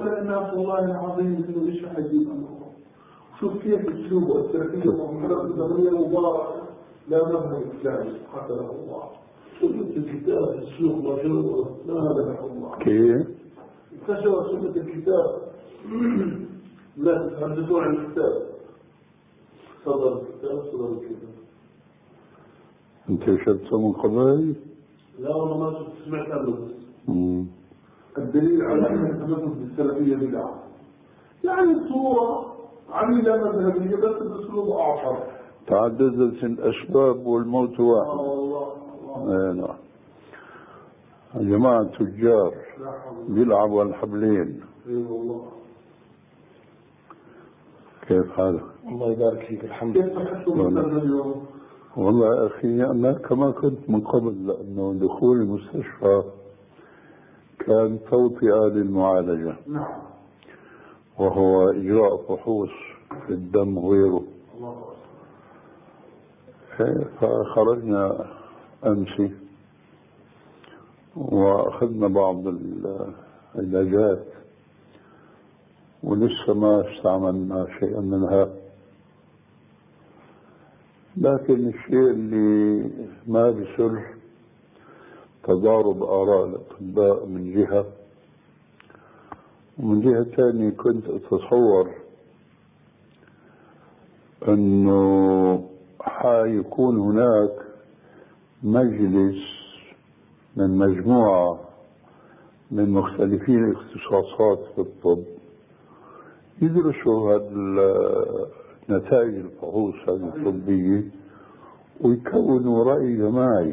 الناس والله العظيم إنه إيش عجيب أمره. شوف كيف أسلوبه التركية ومحرق الدولية المباركة لا مذهب إسلامي قتله الله. سنة الكتاب في السوق مشهورة لا هذا الله. كيف؟ انتشر سنة الكتاب. لا تتحدثون عن الكتاب. صدر الكتاب. أنت شفته من قبل؟ لا والله ما سمعت عنه. الدليل على أن التمسك بالسلفية بدعة. يعني الصورة عميلة مذهبية بس بأسلوب آخر. تعددت الأسباب والموت واحد. الله. جماعة تجار بيلعبوا الحبلين. الله. كيف حالك؟ الله يبارك فيك. الحمد لله. والله يا أخي أنا كما كنت من قبل، لأنه دخول المستشفى كان توطئة للمعالجة. نعم. وهو إجراء فحوص في الدم وغيره. فخرجنا أمس وأخذنا بعض العلاجات ولسه ما استعملنا شيئا منها. لكن الشيء اللي ما بيسر تضارب آراء الأطباء من جهة، ومن جهة ثانية كنت أتصور أنه حيكون هناك مجلس من مجموعة من مختلفين الاختصاصات في الطب يدرسوا نتائج الفحوص هذه الطبية ويكونوا رأي جماعي.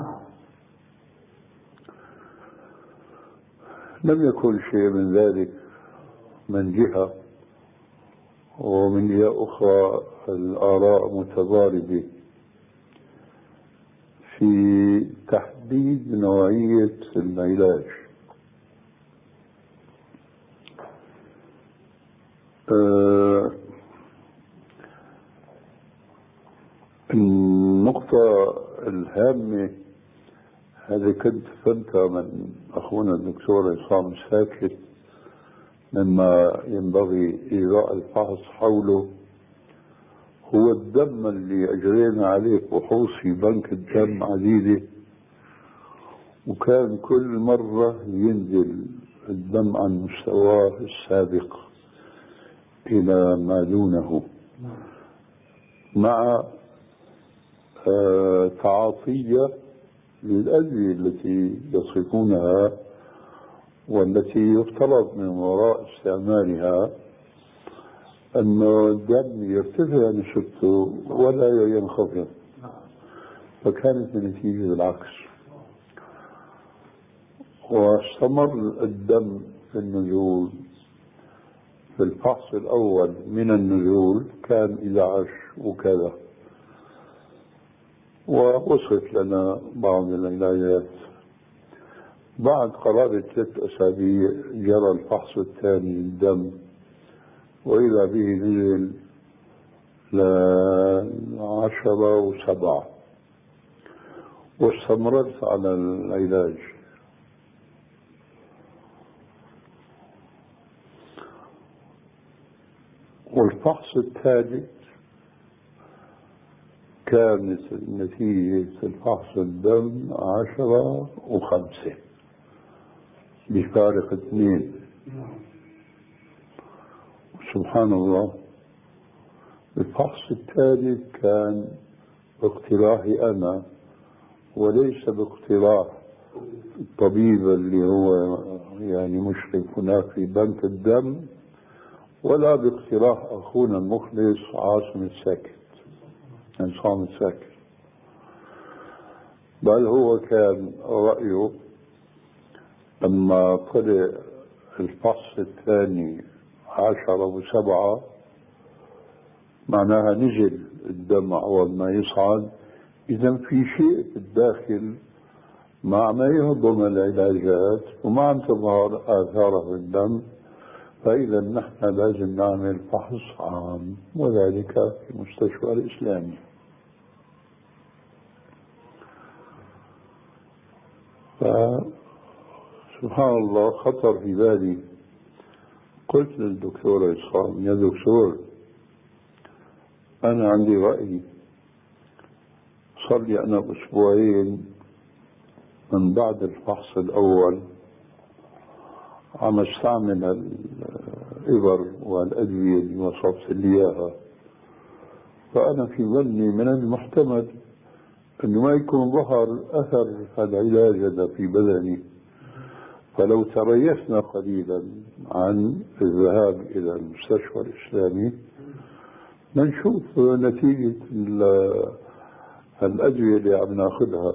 لم يكن شيء من ذلك من جهة، ومن جهة أخرى الآراء متضاربة في تحديد نوعية العلاج. النقطة الهامة هذه كنت فهمتها من أخونا الدكتور عصام الساكت مما ينبغي إجراء الفحص حوله، هو الدم اللي أجرينا عليه فحوص في بنك الدم عديدة، وكان كل مرة ينزل الدم عن مستواه السابق إلى ما دونه، مع تعاطية للأدوية التي يصفونها والتي يفترض من وراء استعمالها أن الدم يرتفع نسبته ولا ينخفض، فكانت النتيجة بالعكس. واستمر الدم في النزول. في الفحص الأول من النزول كان 11 وكذا، ووصف لنا بعض العلاجات. بعد قرابة 3 أسابيع جرى الفحص الثاني للدم، وإذا به نزل ل10 و7، واستمرت على العلاج. والفحص الثالث كانت نتيجة الفحص الدم 10 و5 بفارق 2. سبحان الله. الفحص الثالث كان باقتراحي أنا وليس باقتراح الطبيب اللي هو يعني مشرف هناك في بنك الدم، ولا باقتراح أخونا المخلص عاصم الساكت، بل هو كان رأيه لما طلع الفحص الثاني 10 و7 معناها نزل الدم أول ما يصعد، إذا في شيء في الداخل مع ما يهضم العلاجات وما عم تظهر آثاره في الدم، فإذا نحن لازم نعمل فحص عام، وذلك في مستشفى الإسلامي. فسبحان الله خطر في بالي قلت للدكتور عصام: يا دكتور، أنا عندي رأي. صار لي أنا أسبوعين من بعد الفحص الأول عم استعمل الإبر والأدوية اللي وصفت لي إياها، فأنا في ظني من المحتمل أنه ما يكون ظهر أثر العلاج هذا في بدني، فلو تريثنا قليلا عن الذهاب إلى المستشفى الإسلامي نشوف نتيجة الأدوية اللي عم ناخذها.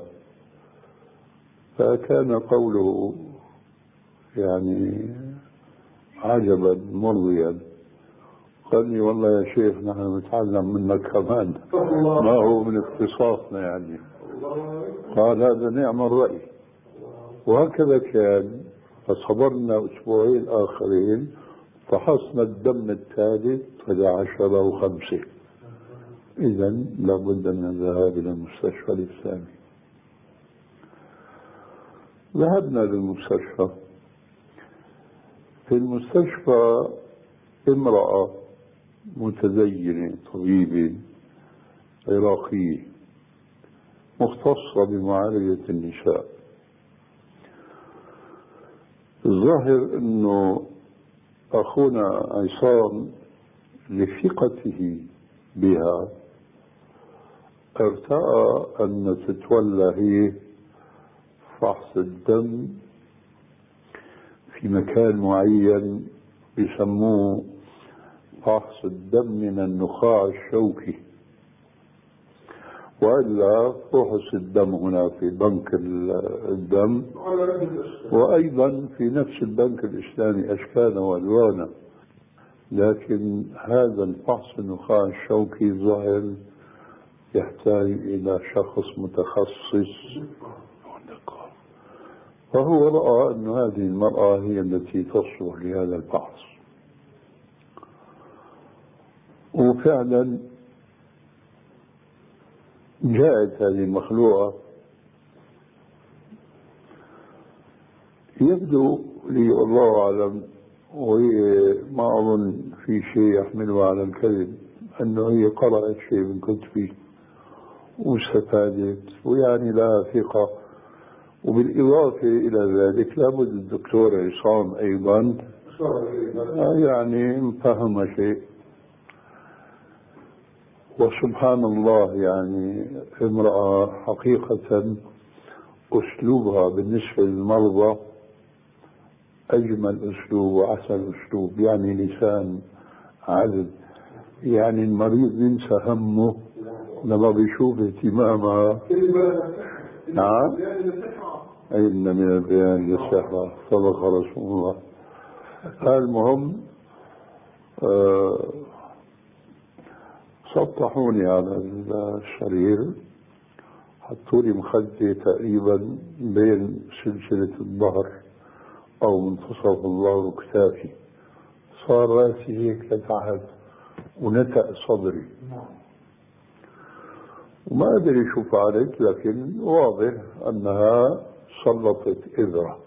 فكان قوله يعني عجبا مرضيا. قال لي: والله يا شيخ نحن نتعلم منك كمان، ما هو من اختصاصنا يعني. قال: هذا نعم الرأي. وهكذا كان. فصبرنا أسبوعين آخرين، فحصنا الدم الثالث 11/5. إذا لابد من الذهاب إلى المستشفى الإسلامي. ذهبنا للمستشفى. في المستشفى امرأة متدينة طبيبة عراقية مختصة بمعالجة النساء. الظاهر أنه أخونا عصام لثقته بها ارتأى أن تتولى هي فحص الدم في مكان معين يسموه فحص الدم من النخاع الشوكي، وإلا فحص الدم هنا في بنك الدم، وأيضا في نفس البنك الإسلامي أشكالا وألوانا. لكن هذا الفحص النخاع الشوكي ظاهر يحتاج إلى شخص متخصص، فهو رأى أن هذه المرأة هي التي تصلح لهذا الفحص. وفعلا جاءت هذه المخلوقة. يبدو لي والله أعلم، وهي ما أظن في شيء يحملها على الكذب، أنه هي قرأت شيء من كتبي واستفادت، ويعني لها ثقة. وبالإضافة إلى ذلك لابد الدكتور عصام أيضا يعني فهم شيء. وسبحان الله، يعني امرأة حقيقة أسلوبها بالنسبة للمرضى أجمل أسلوب وأحسن أسلوب، يعني لسان عذب. يعني المريض ينسى همه لما بيشوف اهتمامها. نعم، أين من البيان للسحرة صدق رسول الله. المهم سطحوني على السرير، حطوا لي مخدة تقريبا بين سلسلة الظهر أو منتصف الظهر وكتافي. صار راسي هيك لتحت ونتأ صدري، وما أدري شو فعلت، لكن واضح أنها سلطت إبرة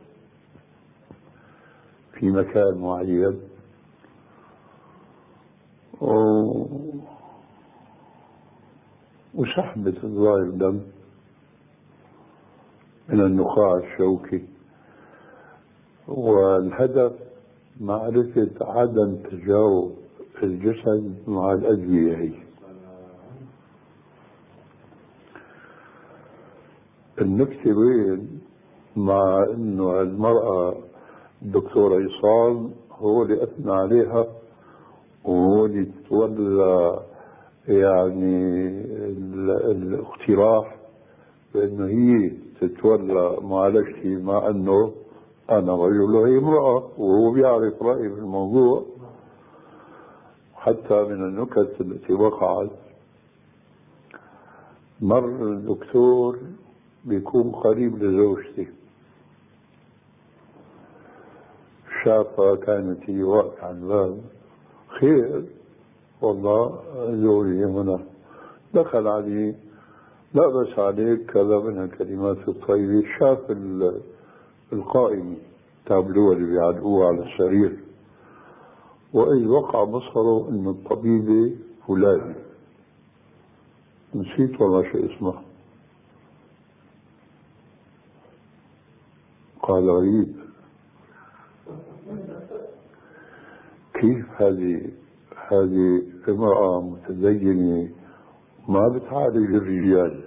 في مكان معين وسحبت الظاهر دم من النخاع الشوكي. والهدف معرفة عدم تجاوب الجسد مع الأدوية هي. النكتة وين؟ مع انه المرأة الدكتور عصام هو اللي اثنى عليها، وهو اللي تولى يعني الاقتراح بانه هي تتولى معالجتي، مع انه انا رجل وهي امرأة، وهو بيعرف رأيي في الموضوع. حتى من النكت التي وقعت، مر الدكتور بيكون قريب لزوجتي، شافها كانت هي واقفة على الباب. خير والله زوجي هنا. دخل عليه: لا بس عليك كذا من الكلمات الطيبة. شاف القائمة تابلوه اللي بيعلقوه على السرير، وإذ وقع بصره أن الطبيب فلان، نسيت والله شو اسمه، قال غريب، كيف هذه امرأة متدينة ما بتعالج الرجال.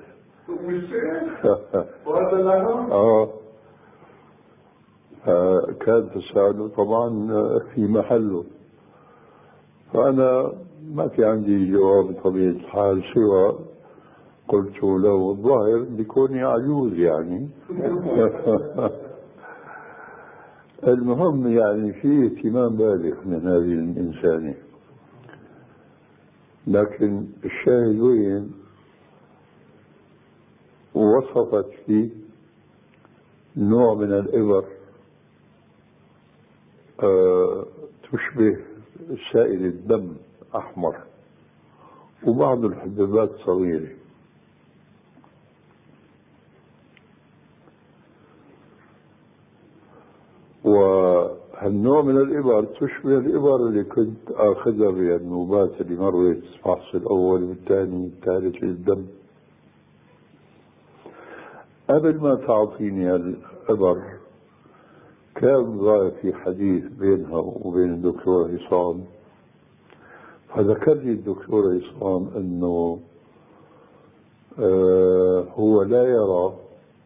كان تساؤله طبعا في محله، فأنا ما في عندي جواب بطبيعة الحال سوى قلت له الظاهر بكوني عجوز يعني. المهم يعني في اهتمام بالغ من هذه الإنسانة، لكن الشاهد وين وصفت فيه نوع من الإبر تشبه سائل الدم أحمر وبعض الحبيبات صغيرة، وهالنوع من الإبر تشبه الإبر اللي كنت آخذها بالنوبات اللي مرت الفحص الأول والثاني والثالث للدم. قبل ما تعطيني الإبر كان ظاهر في حديث بينها وبين الدكتور عصام، فذكر لي الدكتور عصام أنه هو لا يرى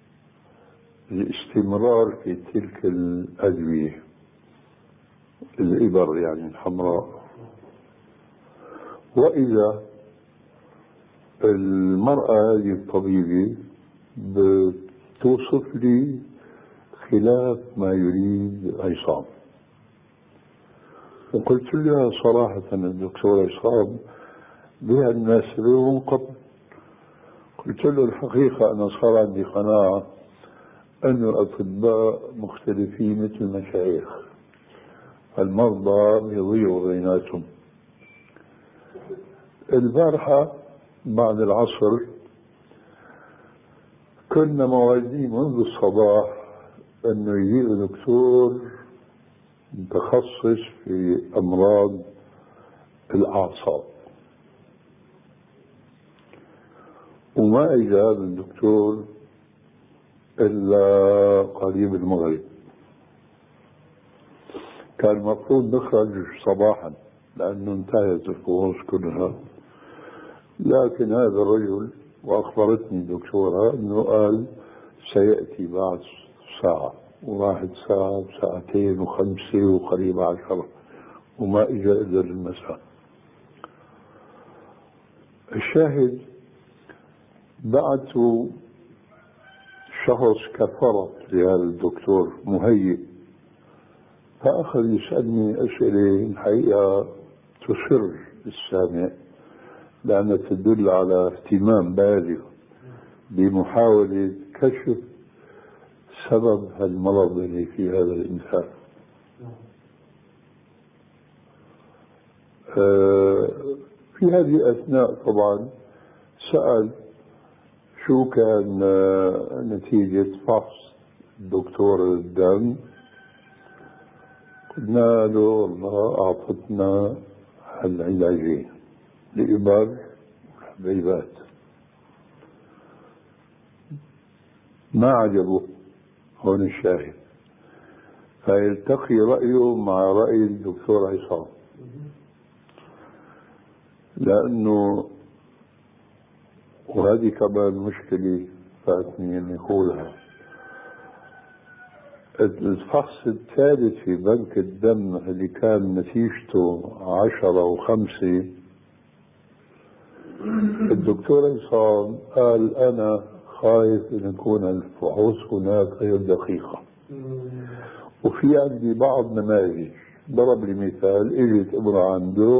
الاستمرار في تلك الأدوية الإبر يعني الحمراء، وإذا المرأة هذه الطبيبة بتوصف لي خلاف ما يريد عصام. وقلت لها صراحة الدكتور عصام بها الناس من قبل، قلت له الحقيقة أنا صار عندي قناعة أن الأطباء مختلفين مثل المشايخ، المرضى يضيعوا بيناتهم. البارحة بعد العصر كنا موعدين منذ الصباح أنه يجيء دكتور متخصص في أمراض الأعصاب، وما إجى هذا الدكتور إلا قريب المغرب. كان المفروض نخرج صباحا لأنه انتهت الفحوص كلها، لكن هذا الرجل وأخبرتني الدكتورة أنه قال سيأتي بعد ساعة، وواحد ساعة وساعتين وخمسة وقريب 10 وما إجا إلا المساء. الشاهد بعثوا شخص كفرت لهذا الدكتور مهيئ، فأخذ يسألني أسئلة الحقيقة تسر السامع لأنها تدل على اهتمام بالغ بمحاولة كشف سبب المرض اللي في هذا الإنسان. في هذه الأثناء طبعا سأل شو كان نتيجة فحص دكتور الدم، قلنا له والله أعطتنا العلاجين الإبر والحبيبات. ما عجبه، هون الشاهد، فيلتقي رأيه مع رأي الدكتور عصام، لأنه وهذه كمان مشكلة فاتني أن يقولها. الفحص الثالث في بنك الدم اللي كان نتيجته 10 و5، الدكتور عصام قال أنا خايف أن يكون الفحوص هناك غير دقيقة، وفي عندي بعض نماذج. ضرب لي مثال، اجت امرأة عنده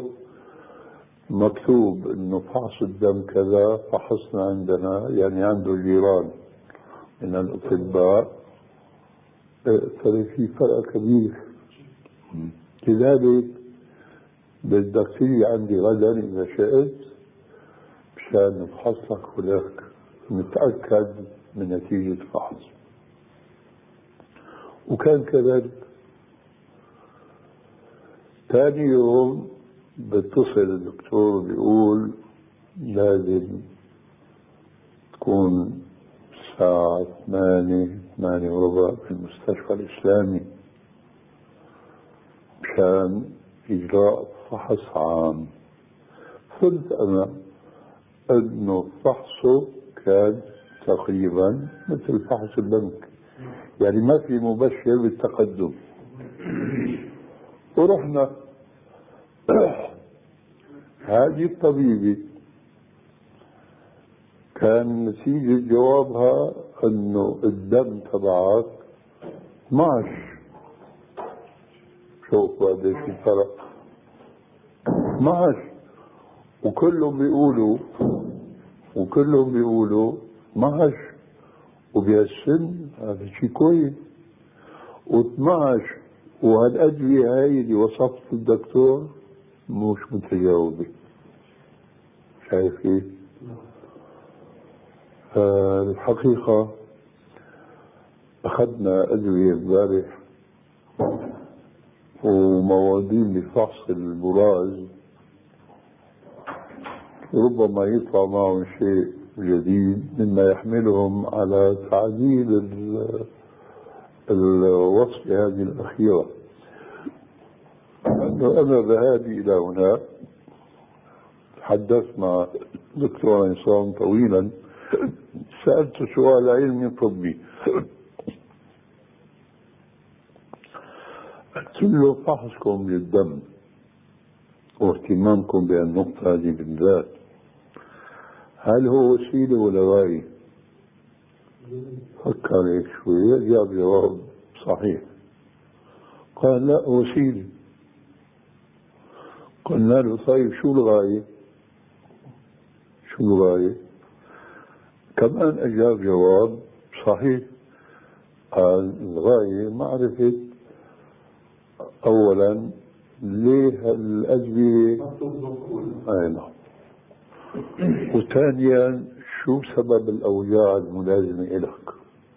مكتوب انه فحص الدم كذا، فحصنا عندنا يعني عنده جيران من الاطباء، ترى في فرق كبير. لذلك بدك تيجي عندي غدا اذا شئت مشان نفحص لك هناك نتأكد من نتيجة الفحص. وكان كذلك. ثاني يوم بتصل الدكتور بيقول لازم تكون الساعة 8:08 في المستشفى الإسلامي مشان إجراء فحص عام. قلت أنا أنه فحصه كان تقريبا مثل فحص البنك، يعني ما في مبشر بالتقدم. ورحنا هذه الطبيبة كان نتيجة جوابها أنه الدم تبعك 12. شوفوا قديش الفرق، 12. وكلهم بيقولوا 12 وبهالسن هذا شيء كويس. و12 وهالأدوية هاي اللي وصفت الدكتور مش متجاوبة. شايف كيف؟ الحقيقة أخذنا أدوية امبارح وموادين لفحص البراز، ربما يطلع معهم شيء جديد مما يحملهم على تعديل الوصفة هذه الأخيرة. أنا ذهابي إلى هناك تحدثت مع دكتور عصام طويلا، سألت سؤال علمي طبي، قلت له فحصكم للدم واهتمامكم بهالنقطة هذه بالذات هل هو وسيلة ولا غاية؟ فكر هيك شوي جاب جواب صحيح، قال لا وسيلة. قلنا له طيب شو الغاية؟ كمان أجاب جواب صحيح، قال الغاية معرفة أولا ليه الأدوية نعم، وثانيا شو سبب الأوجاع الملازمة إلك.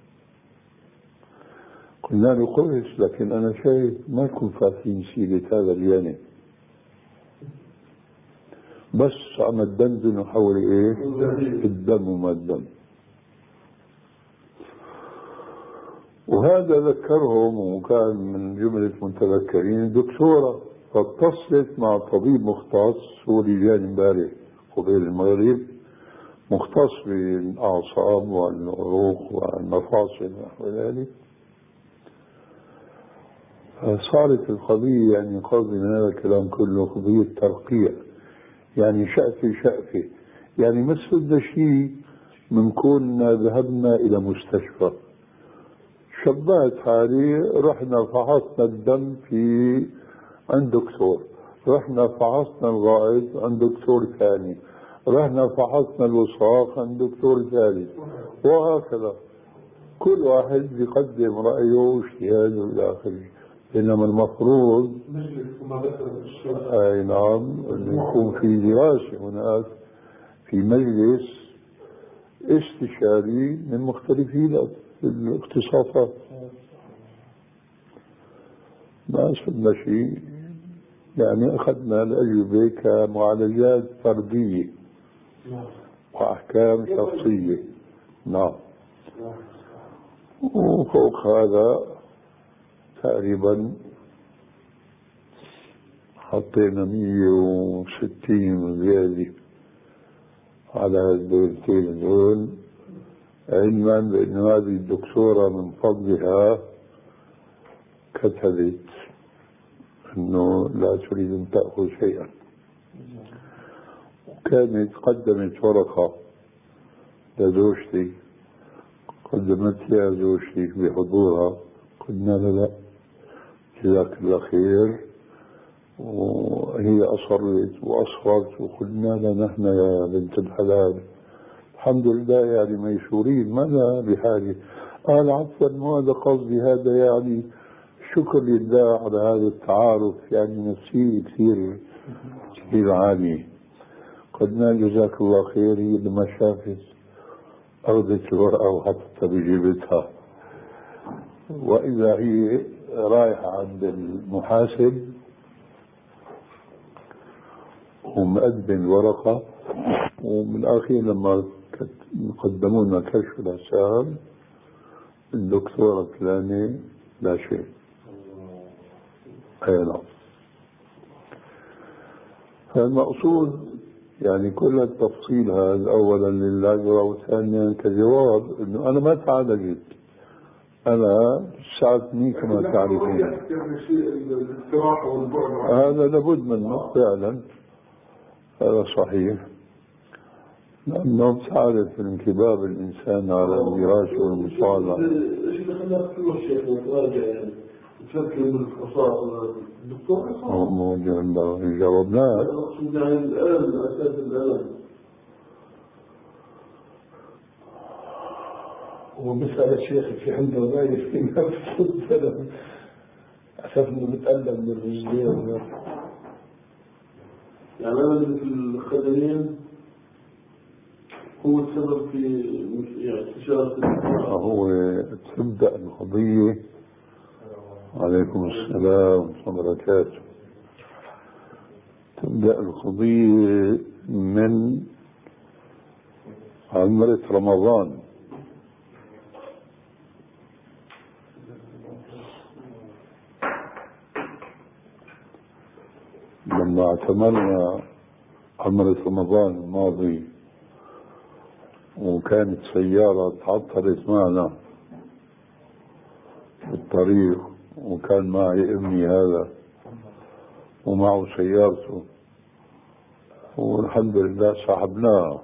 قلنا له كويس، لكن أنا شايف ما يكون فاتحين سيرة هذا الجانب، بس عم تدندنوا حول ايه؟ الدم وما الدم. وهذا ذكرهم، وكان من جملة متذكرين دكتورة فاتصلت مع طبيب مختص، هو اللي جاني امبارح قبيل المغرب، مختص بالأعصاب والعروق والمفاصل ونحو ذلك. فصارت القضية يعني قصدي من هذا الكلام كله قضية ترقية، يعني شقفة، يعني مش بدنا شيء من كوننا ذهبنا إلى مستشفى. شبهت حالي، رحنا فحصنا الدم عند دكتور، رحنا فحصنا الغائط عند دكتور ثاني، رحنا فحصنا الوساخ عند دكتور ثالث، وهكذا كل واحد بيقدم رأيه واجتهاده إلى آخره. إنما المفروض أي نعم أن يكون في دراسة هناك في مجلس استشاري من مختلفين الاختصاصات. ما صرنا شيء، يعني أخذنا الأجوبة كمعالجات فردية وأحكام شخصية. نعم. وفوق هذا تقريبا حطينا 160 زيادة على هالدورتين دول، علما بأن هذه الدكتورة من فضلها كتبت أنه لا تريد أن تأخذ شيئا، وكانت قدمت ورقة لزوجتي، قدمت لها زوجتي بحضورها، قلنا لها لا جزاك الله خير، وهي أصرت وأصرت، وقلنا لها نحن يا بنت الحلال الحمد لله يعني ميسورين ما لها بحاجة. قال عفوا هذا قصدي، هذا يعني شكر لله على هذا التعارف، يعني نفسي كثير عالي. قلنا جزاك الله خير. هي لما شافت أخذت الورقة وحطتها بجيبتها، وإذا هي رايحة عند المحاسب ومقدم الورقة، ومن الأخير لما قدموا لنا كشف الحساب الدكتورة فلانة لا شيء. أي نعم. فالمقصود يعني كل التفصيل هذا أولا للأجر، وثانيا كجواب أنه أنا ما تعالجت، أنا ساعدتني كما تعرفون. هذا لابد منه فعلا، هذا صحيح، لأنه تعرف انكباب الإنسان على الدراسة والمصالحة. ايش اللي خلاك تروح شيخ وتراجع يعني تفكر من الخصائص الدكتور؟ جاوبناه. أقصد يعني الألم، أساس الألم. ومسألة الشيخ في عنده نايف في نفس الألم، أساس إنه بتألم من الرجلين. يعني ألم في الخدمين هو السبب في يعني استشارة هو تبدأ القضية. عليكم السلام ورحمة الله وبركاته. تبدأ القضية من عمرة رمضان، لما اعتمرنا عمرة رمضان الماضي وكانت سيارة تعطلت معنا بالطريق، وكان معي ابني هذا ومعه سيارته، والحمد لله صاحبناها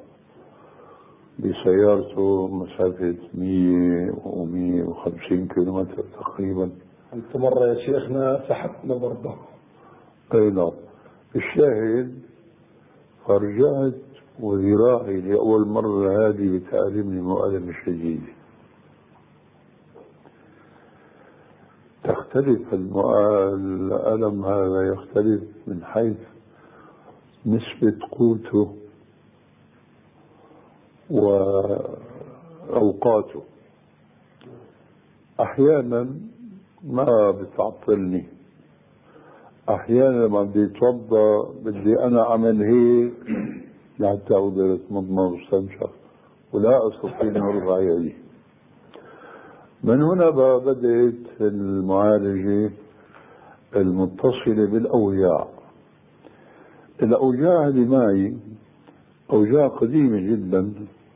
بسيارته مسافة 100 و150 كيلومتر تقريبا. أنت مرة يا شيخنا سحبنا برضه. أي نعم. الشاهد فرجعت وذراعي لأول مرة هذه بتألمني مؤلم شديد. تختلف الألم هذا، يختلف من حيث نسبة قوته وأوقاته. أحيانا ما بتعطلني، أحيانا لما بدي أتوضأ بدي أنا أعمل هيك لحتى أقدر أتمضمض واستنشق ولا أستطيع أن أرفع يدي. من هنا بدأت المعالجة المتصلة بالأوجاع. الأوجاع اللي معي أوجاع قديمة جدا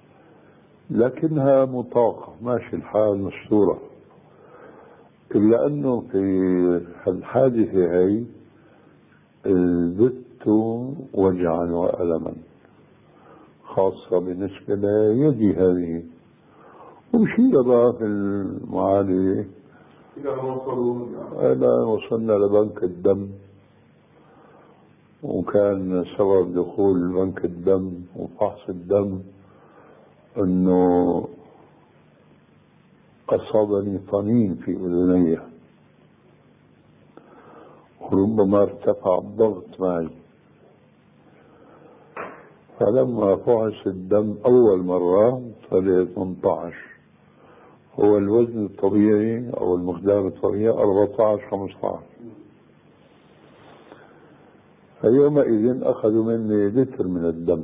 لكنها مطاقة، ماشي الحال مستورة، إلا أنه في الحادثة هي زدت وجعا وألما، خاصة بالنسبة ليدي هذه. ومشينا بقى في المعالجة إلى وصلنا لبنك الدم، وكان سبب دخول بنك الدم وفحص الدم أنه أصابني طنين في أذني، وربما ارتفع الضغط معي. فلما فحص الدم أول مرة طلع 18، هو الوزن الطبيعي أو المقدار الطبيعي 14-15. فيومئذ أخذوا مني لتر من الدم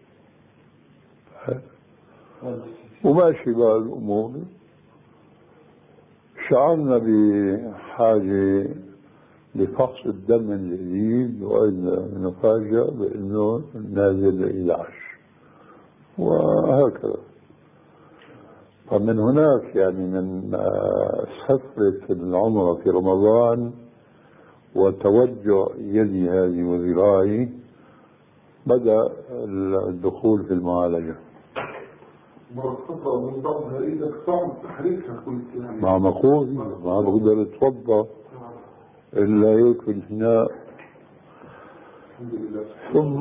وماشي بقى الأمور. شعرنا بحاجة لفحص الدم الجديد، وإذا نفاجأ بأنه نازل 11 وهكذا. فمن هناك يعني من سفرة العمرة في رمضان وتوجع يدي هذه وذراعي بدأ الدخول في المعالجة. مرتبطة من ضمنها إذا صعب تحريكها كنت يعني مع مقول ما بقدر اتوضا إلا هيك في الحناء. ثم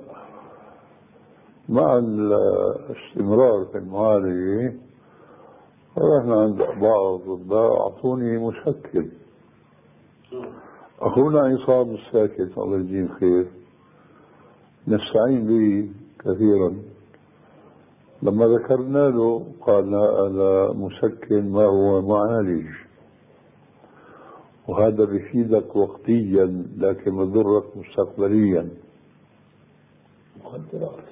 مع الاستمرار في المعالجة رحنا عند بعض الأطباء أعطوني مسكن. أخونا عصام الساكت الله يجزيه خير نستعين به كثيرا، لما ذكرنا له قال هذا مسكن ما هو معالج، وهذا بيفيدك وقتيا لكن يضرك مستقبليا. مخدرات.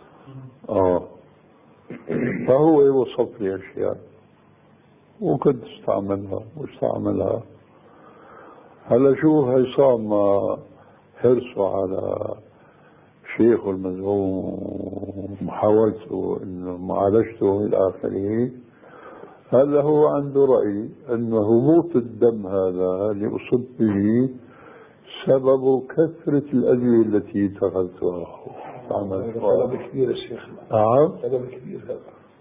فهو وصف لي أشياء وكنت استعملها واستعملها. هلا شو هيصام حرصه على شيخه المزعوم ومحاولته انه معالجته الى اخره. هذا هو عنده رأي انه هبوط الدم هذا اللي اصبت به سبب كثرة الأدوية التي اتخذتها. هذا سبب كبير يا شيخ. سبب كبير هذا.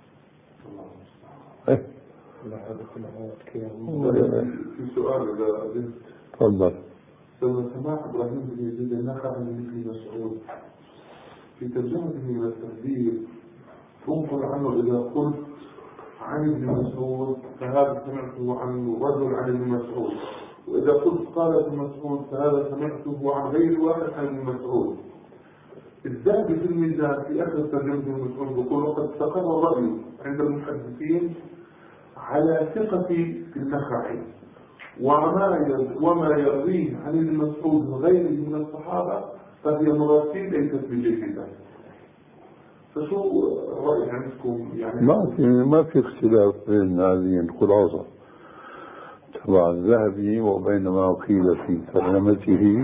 لا هذا كله في سؤال إذا تفضل. لما سماح إبراهيم بن يزيد النخعي من ابن مسعود في ترجمته إلى التهذيب تنقل عنه إذا قلت عن ابن مسعود فهذا سمعته عن رجل عن ابن مسعود، وإذا قلت قال ابن مسعود فهذا سمعته عن غير واحد عن ابن مسعود. الذهبي في الميزان في آخر ترجمة ابن مسعود يقول وقد استقر الرأي عند المحدثين على ثقة النخعي وما يرويه عن ابن مسعود وغيره من الصحابة فهي مراسيل ليست بجيدة. فشو رأي عندكم يعني؟ ما في اختلاف بين هذه الخلاصة تبع الذهبي وبين ما قيل في ترجمته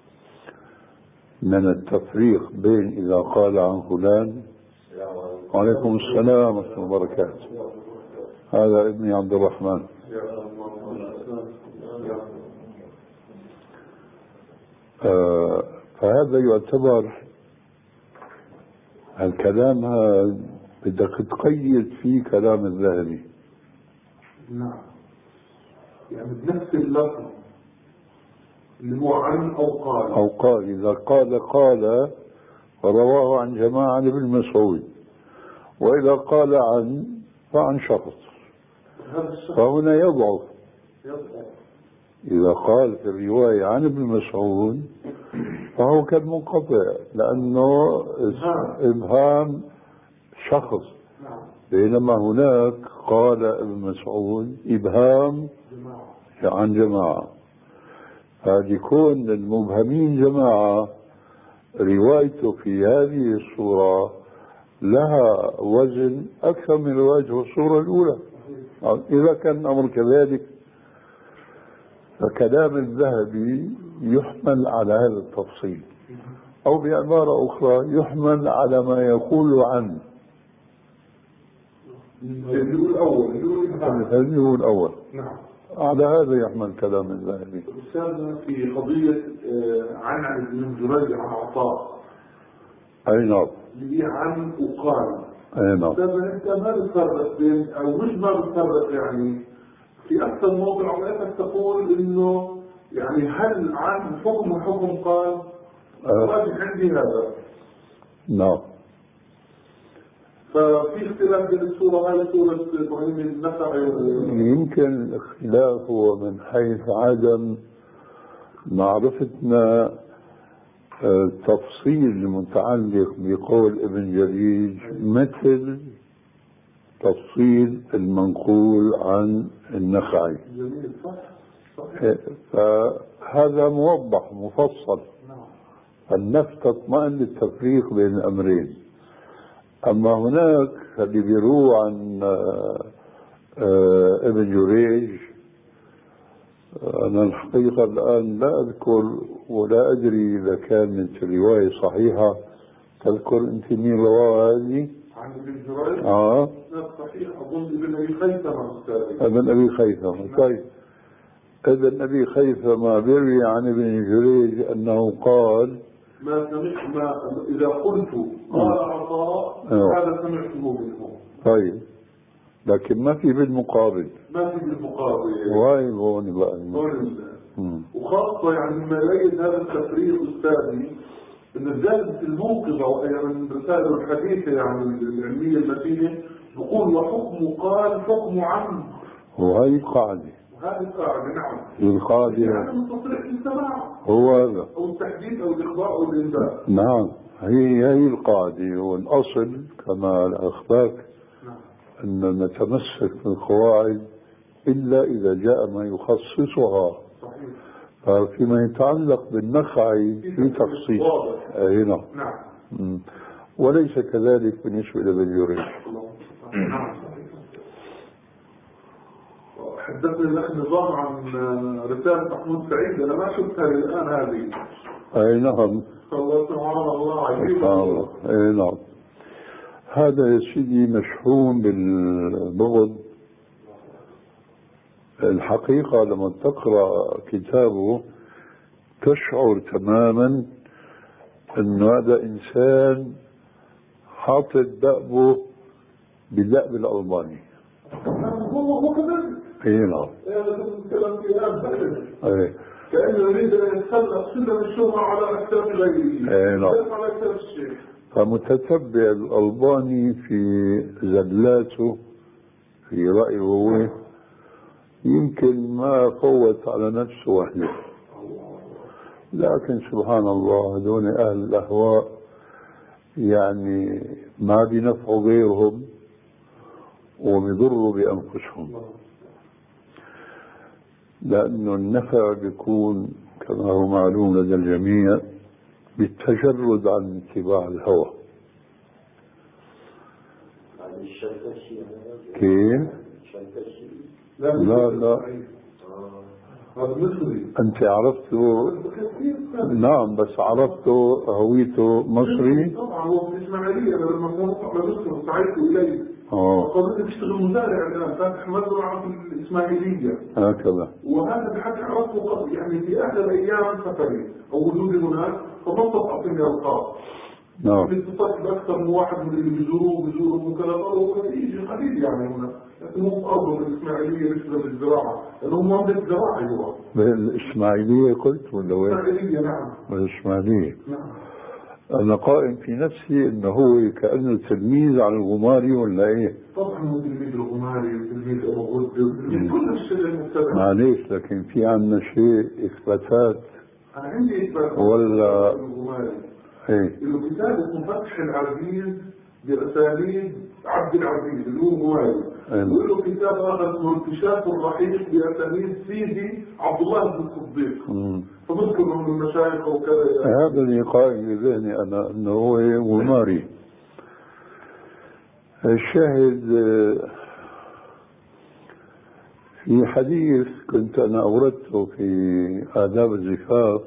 من التفريق بين إذا قال عن فلان. وعليكم السلام ورحمة الله وبركاته. هذا ابني عبد الرحمن. فهذا يعتبر الكلام هذا بدك تقيد فيه كلام الذهبي. نعم يعني بنفس اللفظ اللي هو عن أو قال إذا قال فرواه عن جماعة ابن مسعود، وإذا قال عن فعن شخص فهنا يضعف. إذا قال في الرواية عن ابن مسعود فهو كالمنقطع لأنه إبهام شخص، بينما هناك قال ابن مسعود إبهام عن جماعة. فليكون المبهمين جماعة روايته في هذه الصورة لها وزن أكثر من روايته في الصورة الأولى. إذا كان الأمر كذلك فكلام الذهبي يحمل على هذا التفصيل، أو بعبارة أخرى يحمل على ما يقول عنه. الذي هو الأول. نعم. على هذا يحمل كلام الذهبي. أستاذنا في قضية عن ابن جريج عن عطاء. أي نعم. اللي عن وقال. أي نعم. أستاذنا أنت ما بتفرق بين أو مش ما بتفرق يعني في أكثر موضع عليك تقول إنه يعني هل عن حكم قال راجح عندي هذا. نعم. ففي اختلاف بين الصورة هذه صورة إبراهيم النخعي. يمكن الاختلاف هو من حيث عدم معرفتنا التفصيل المتعلق بقول ابن جريج مثل تفصيل المنقول عن النخعي. جميل. صح. فهذا موضح مفصل. النفس تطمئن للتفريق بين الأمرين. أما هناك اللي بيروى عن ابن جريج أنا الحقيقة الآن لا أذكر ولا أدري إذا كانت الرواية صحيحة. تذكر أنت مين رواه هذه؟ عن ابن جريج؟ لا صحيح، أظن ابن أبي خيثمة. ابن أبي خيثمة. طيب ابن أبي خيثمة بيروي عن ابن جريج أنه قال ما إذا قلت قال عطاء هذا سمعته منه. طيب لكن ما في بالمقابل. واي هون بقى. وخاصة يعني ما يميز هذا التفريق أستاذي إن الجانب الموقظة وأيضا من رسائل الحديثة يعني العلمية المتينة يقول وحكم قال حكم عنه. وهي القاعدة. هذه القاعدة. نعم. القاعدة يعني التصريح بالسماع. هو هذا. أو التحديد أو الإخبار أو الإنباء. نعم. هي القاعدة والأصل كما أخبرك أن نتمسك بالقواعد إلا إذا جاء ما يخصصها. صحيح. فيما يتعلق بالنخعي في تفصيل. هنا. نعم. وليس كذلك بالنسبة لبن جريج. حدثني الأخ نظام عن رسالة محمود سعيد، أنا ما شفتها الآن هذه. أي نعم. الله عجيب. أي نعم. هذا يا سيدي مشحون بالبغض. الحقيقة لما تقرأ كتابه تشعر تماما أن هذا إنسان حاطط دأبه بدأب الألباني. هو كذلك. اي نعم. الكلام في اي كأنه يريد أن يتخلق سلم الشهرة على أكتاف غيره. اي نعم. على أكتاف الشيخ. فمتتبع الألباني في زلاته في رأيه هو يمكن ما فوت على نفسه وحده، لكن سبحان الله هذول أهل الأهواء يعني ما بينفعوا غيرهم وبيضروا بأنفسهم، لأنه النفع بيكون كما هو معلوم لدى الجميع بالتجرد عن اتباع الهوى. كيف؟ لا هذا مصري. أنت عرفته؟ نعم، بس عرفته هويته مصري؟ طبعا هو في إسماعيلية. أنا لما كنت على مصر وسعيت إليه قضيت بيشتغل مزارع الآن، فاتح مزرعة في الإسماعيلية هكذا. وهذا بحكي عرفته قبل يعني في أحد الأيام سفري أو وجودي هناك، فما استطعتني ألقاه. نعم. اتصلت بأكثر من واحد من اللي بيزوروه وكذا، قالوا يجي قليل يعني هنا، لكن هو أرضه الإسماعيلية بيشتغل بالزراعة، لأنه هم عندك زراعي هو. بالإسماعيلية قلت ولا وين؟ الإسماعيلية. نعم. بالإسماعيلية. نعم. أنا قائم في نفسي إنه هو كأنه تلميذ على الغماري ولا إيه؟ طبعا هو تلميذ الغماري وتلميذ أبو غد وتلميذ كل الشيء المتبع. معليش، لكن في عندنا شيء إثباتات. أنا عندي إثبات ولا الغماري. إيه؟ إنه كتابه فتح العزيز بأساليب عبد العزيز اللي هو غماري. وله كتاب آخر اسمه انكشاف الرحيق بأساليب سيدي عبد الله بن الصديق. فبذكر من المشايخ وكذا. هذا اللي قائم في ذهني أنا أنه هو غماري. الشاهد في حديث كنت أنا أوردته في آداب الزفاف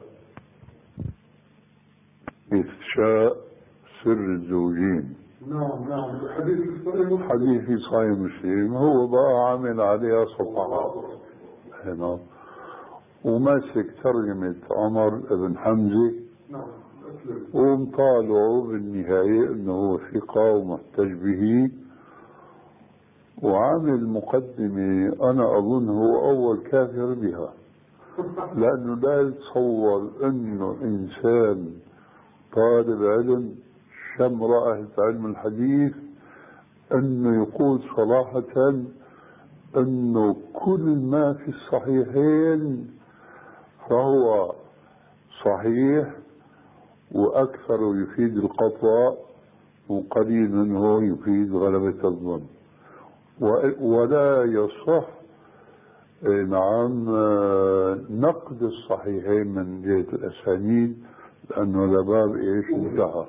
إفشاء سر الزوجين. نعم. حديث في صحيح مسلم، هو بقى عامل عليها صفحات هنا وماسك ترجمة عمر بن حمزة. نعم. ومطالعه بالنهاية انه ثقة ومحتج به، وعامل مقدمة انا اظن هو اول كافر بها، لانه لا يتصور انه انسان طالب علم شمرأة في علم الحديث انه يقول صراحة انه كل ما في الصحيحين فهو صحيح وأكثر يفيد القطع وقليل منه يفيد غلبة الظن، ولا يصح نعم نقد الصحيحين من جهة الأسانيد، لأنه لباب إيش انتهى.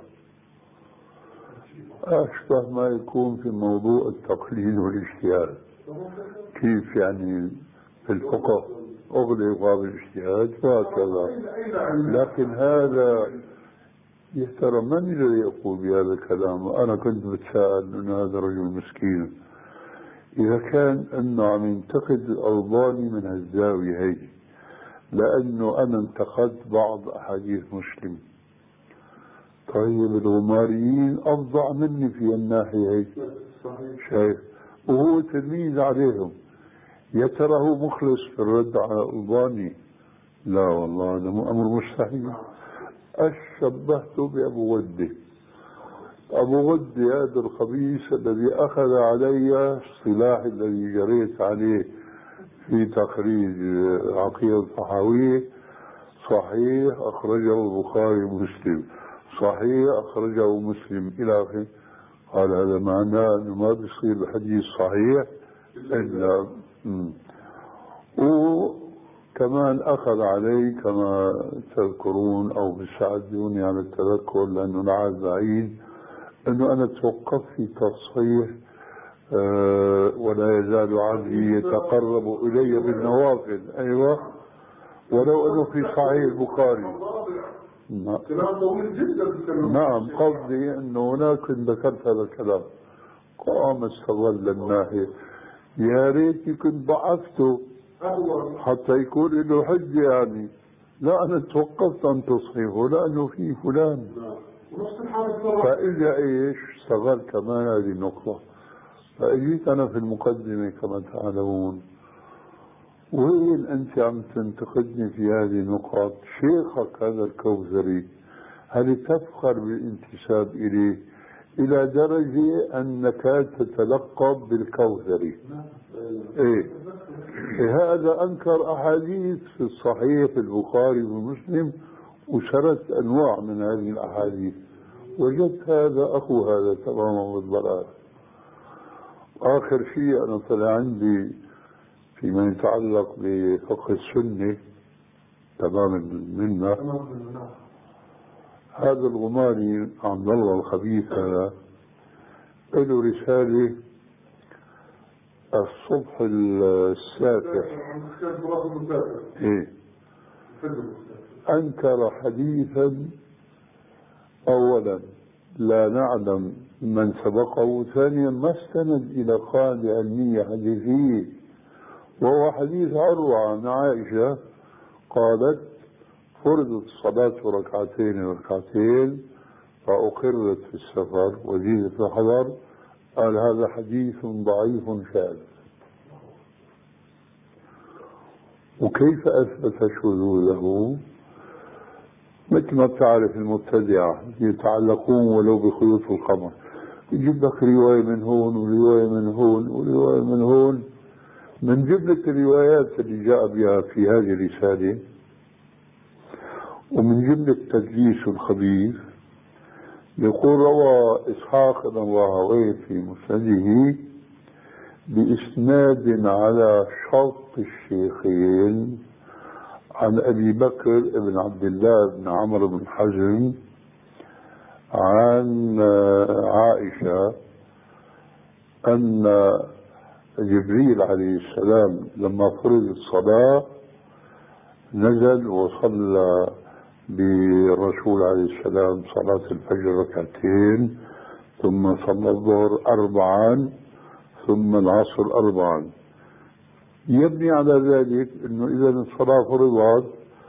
أشبه ما يكون في موضوع التقليد والاجتهاد. كيف يعني في الفقه أغلق باب الاجتهاد وهكذا، لكن هذا يحترم. من الذي يقول بهذا الكلام؟ أنا كنت بتساءل من هذا الرجل مسكين إذا كان أنه عم ينتقد الألباني من هالزاوية هي، لأنه أنا انتقدت بعض أحاديث مسلم. طيب الغماريين أفظع مني في الناحية هي، شايف؟ وهو تلميذ عليهم، يا ترى هو مخلص في الرد على الألباني؟ لا والله، هذا أمر مستحيل. أشبهته بأبو غدة. أبو غدة هذا الخبيث الذي أخذ علي الصلاح الذي جريت عليه في تخريج عقيدة الطحاوية، صحيح أخرجه البخاري ومسلم، صحيح أخرجه مسلم إلى آخره. قال هذا معناه أنه ما بيصير الحديث صحيح إلا. وكمان أخذ علي كما تذكرون أو بيساعدوني على التذكر لأنه العهد بعيد، أنه أنا توقفت في تصحيح ولا يزال عبدي يتقرب إلي بالنوافل. أيوة، ولو أنه في صحيح البخاري. كلام طويل جدا. نعم، قصدي أنه هناك ذكرت هذا الكلام قام استغل الناحية. يا ريتني كنت ضعفته حتى يكون له حجة يعني. لا، أنا توقفت عن تصحيحه لأنه في فلان. فإجا إيش استغل كمان هذه النقطة. فأجيت أنا في المقدمة كما تعلمون، وين أنت عم تنتقدني في هذه النقاط؟ شيخك هذا الكوثري هل تفخر بالانتساب إليه إلى درجة أنك تتلقب بالكوثري؟ إيه هذا أنكر أحاديث في الصحيح في البخاري ومسلم، وسردت أنواع من هذه الأحاديث، وجدت هذا أخو هذا تماما بالضلال. آخر شيء أنا طلع عندي فيما يتعلق بفقه السنة تماما منا، هذا الغماري عبد الله الخبيث هذا له رسالة الصبح الساتر. إيه، أنكر حديثا أولا لا نعلم من سبقه، ثانيا ما استند إلى قاعدة علمية حديثية، وهو حديث عروة عن عائشة قالت فرضت الصلاة ركعتين فأقرت في السفر وزيدت في الحضر. قال هذا حديث ضعيف شاذ. وكيف أثبت شذوذه؟ مثل ما بتعرف المبتدعة يتعلقون ولو بخيوط القمر، يجيب لك رواية من هون ورواية من هون ورواية من هون. من جملة الروايات اللي جاء بها في هذه الرسالة ومن جملة تدليس الخبيث، يقول روى إسحاق بن راهويه في مسنده بإسناد على شرط الشيخين عن أبي بكر بن عبد الله بن عمرو بن حزم عن عائشة أن جبريل عليه السلام لما فرض الصلاة نزل وصلى بالرسول عليه السلام صلاة الفجر ركعتين، ثم صلى الظهر 4، ثم العصر 4. يبني على ذلك أنه إذا الصلاة فرضت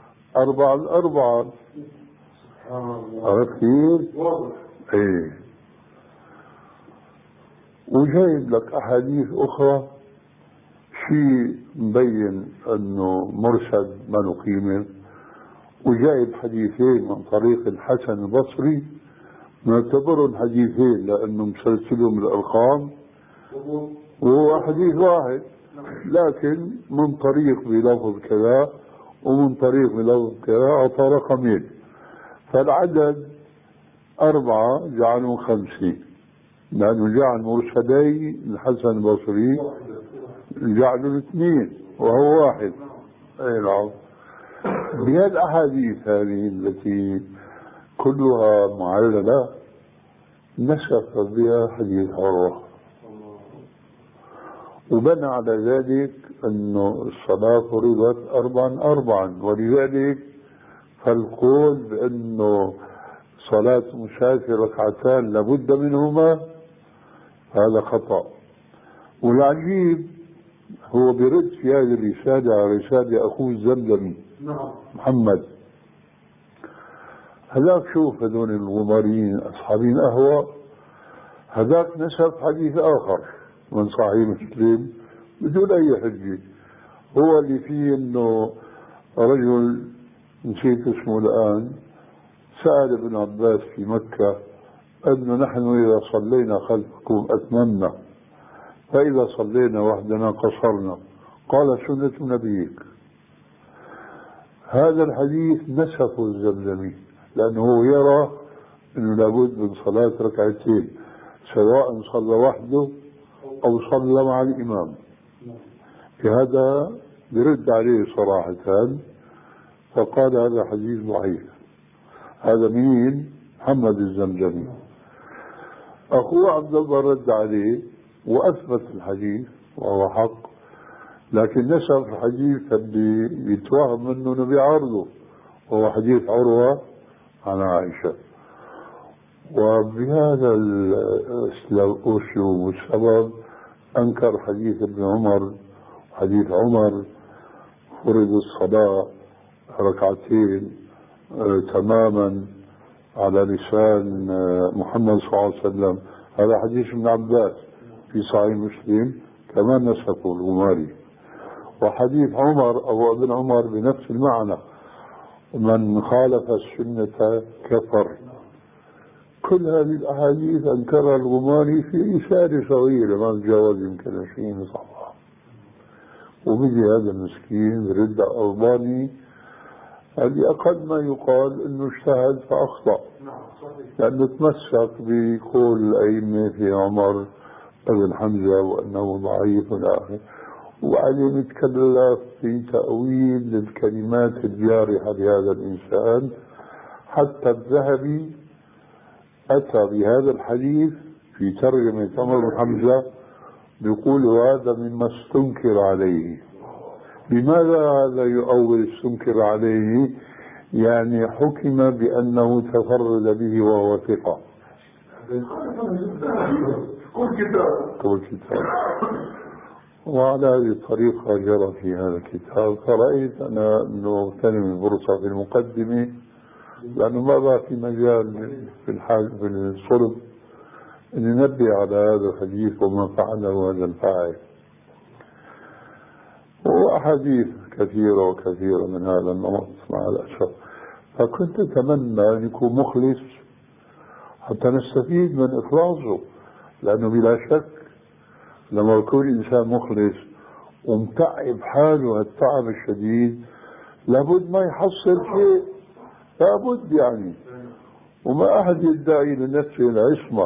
4 عرفت كيف؟ ايه. وجايب لك أحاديث أخرى شيء مبين أنه مرشد ما له قيمة، وجايب حديثين من طريق الحسن البصري نعتبرهم حديثين لأنه مسلسلهم الأرقام، وهو حديث واحد لكن من طريق بلفظ كذا ومن طريق بلفظ كذا أعطى رقمين، فالعدد 4 جعلوا 5 لأنه جعل مرشدي الحسن البصري جعلوا 2 وهو 1. أي نعم. بهالأحاديث هذه التي كلها معللة نسخ بها حديث عروة، وبنى على ذلك أنه الصلاة فرضت 4، ولذلك فالقول بأنه صلاة مسافر ركعتان لابد منهما هذا خطأ. والعجيب هو برد في هذه الرسالة على رسالة أخوه الزمزمي محمد. هذاك شوف هذول الغماريين أصحابين أهواء، هذاك نسب حديث آخر من صحيح مسلم بدون أي حجة، هو اللي فيه أنه رجل نسيت اسمه الآن سأل ابن عباس في مكة أنه نحن إذا صلينا خلفكم أتممنا، فإذا صلينا وحدنا قصرنا، قال سنة نبيك. هذا الحديث نسفه الزمزمي لأنه يرى أنه لابد من صلاة ركعتين سواء صلى وحده أو صلى مع الإمام. هذا برد عليه صراحة فقال هذا حديث ضعيف. هذا مين؟ محمد الزمزمي. أخوه عبد الله رد عليه وأثبت الحديث وهو حق، لكن نسب الحديث اللي يتوهم منه انه بيعارضه، وهو حديث عروة عن عائشة. وبهذا الأسلوب والسبب أنكر حديث ابن عمر وحديث عمر فرض الصلاة ركعتين تماما على لسان محمد صلى الله عليه وسلم. هذا حديث ابن عباس في صحيح مسلم كمان نسبه الغماري. وحديث عمر أو ابن عمر بنفس المعنى، من خالف السنة كفر. كل هذه الأحاديث أنكرها الغماري في رسالة صغيرة ما تجاوز يمكن 20 صفحة. وبيجي هذا المسكين برد أرباني اللي أقل ما يقال أنه اجتهد فأخطأ، لأنه تمسك بقول الأئمة في عمر بن حمزة وأنه ضعيف والآخر، وبعدين يتكلف في تأويل الكلمات الجارحة لهذا الإنسان. حتى الذهبي أتى بهذا الحديث في ترجمة عمر بن حمزة بيقول هذا مما استنكر عليه. لماذا هذا يؤول استنكر عليه؟ يعني حكم بأنه تفرد به وهو ثقة. كل كتاب. وعلى هذه الطريقة جرى في هذا الكتاب. فرأيت أنا أنه اغتنم الفرصة في المقدمة، لأنه ما بقى في مجال في الصلب أن ننبه على هذا الحديث وما فعله هذا الفاعل. وأحاديث كثيرة وكثيرة من هذا النمط مع الأسف. فكنت أتمنى أن يكون مخلص حتى نستفيد من إخلاصه، لأنه بلا شك لما يكون إنسان مخلص ومتعب حاله التعب الشديد لابد ما يحصل شيء، لابد يعني. وما أحد يدعي لنفسه العصمة،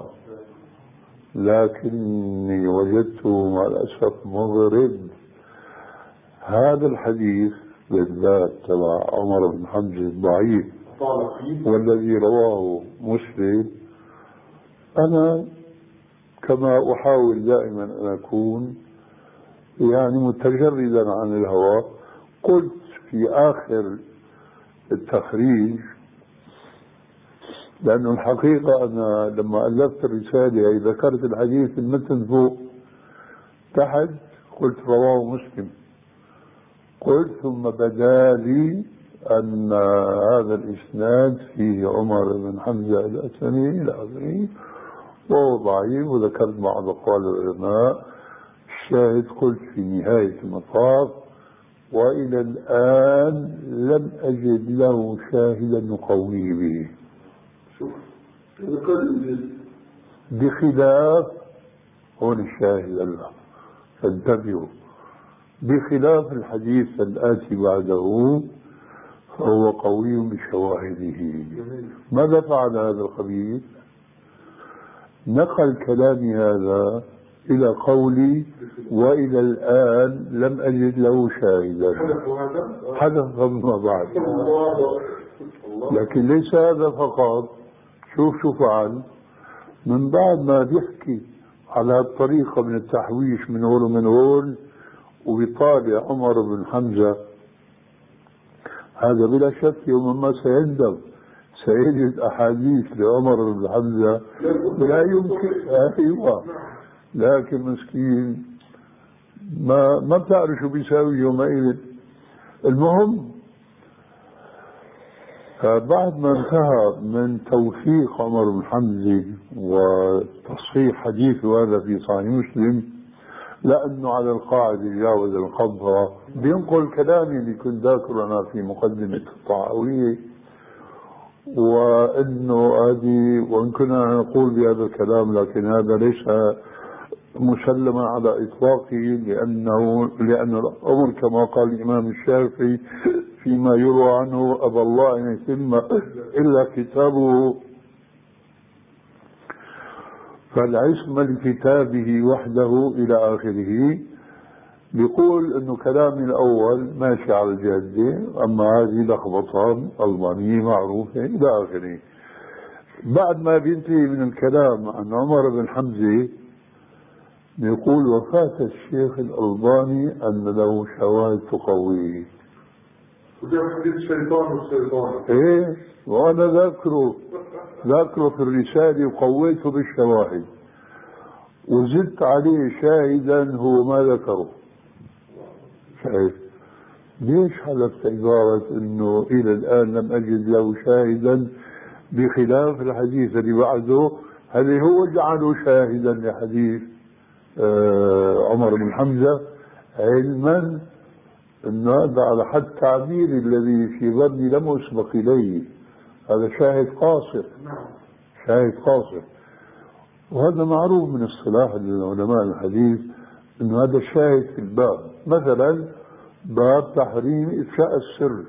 لكني وجدته مع الأسف مغرب. هذا الحديث بالذات تبع عمر بن حمزة الضعيف والذي رواه مسلم، أنا كما أحاول دائما أن أكون يعني متجردا عن الهوى، قلت في آخر التخريج، لأنه الحقيقة أنا لما ألفت الرسالة ذكرت الحديث المتن فوق، تحت قلت رواه مسلم، قلت ثم بدا لي أن هذا الإسناد فيه عمر بن حمزة الأسلمي إلى آخره وهو ضعيف، وذكرت بعض أقوال العلماء. الشاهد قلت في نهاية المطاف وإلى الآن لم أجد له شاهدا يقويه به، بخلاف هون الشاهد الله فانتبهوا، بخلاف الحديث الآتي بعده فهو قوي بشواهده. ماذا فعل هذا الخبيث؟ نقل كلامي هذا إلى قولي وإلى الآن لم أجد له شاهدا، حدث ما بعد. لكن ليس هذا فقط، شو فعل من بعد ما بيحكي على الطريقة من التحويش من هون ومن هون وبيطالع عمر بن حمزة. هذا بلا شك يوم ما سيندم سيجد أحاديث لعمر بن حمزة لا يمكن. أيوة، لكن مسكين ما بتعرف شو بيساوي يومئذ. المهم بعد ما انتهى من توثيق عمر بن حمزة وتصحيح حديثه هذا في صحيح مسلم، لأنه على القاعدة جاوز القبضة، بينقل كلامي اللي كنت ذاكره أنا في مقدمة الطحاوية، وأنه هذه وإن كنا نقول بهذا الكلام لكن هذا ليس مسلما على إطلاقه، لأن الأمر كما قال الإمام الشافعي فيما يروى عنه أبى الله أن يتم إلا كتابه، فالعصمة لكتابه وحده إلى آخره. بيقول إنه كلامي الأول ماشي على الجادة، أما هذه لخبطة ألمانية معروفة إلى آخره. بعد ما بينتهي من الكلام عن عمر بن حمزة يقول وفاة الشيخ الألباني أن له شواهد تقويه. وده حديث الشيطان والشيطان. إيه، وأنا ذاكره في الرسالة وقويته بالشواهد وزدت عليه شاهدا هو ما ذكره. شايف ليش حذفت عبارة إنه إلى الآن لم أجد له شاهدا بخلاف الحديث اللي بعده؟ هل هو جعله شاهدا لحديث عمر بن حمزة، علما أنه هذا على حد تعبير الذي في ظني لم أسبق إليه، هذا شاهد قاصر. شاهد قاصر، وهذا معروف من اصطلاح العلماء الحديث أنه هذا شاهد في الباب. مثلا باب تحريم إفشاء السر،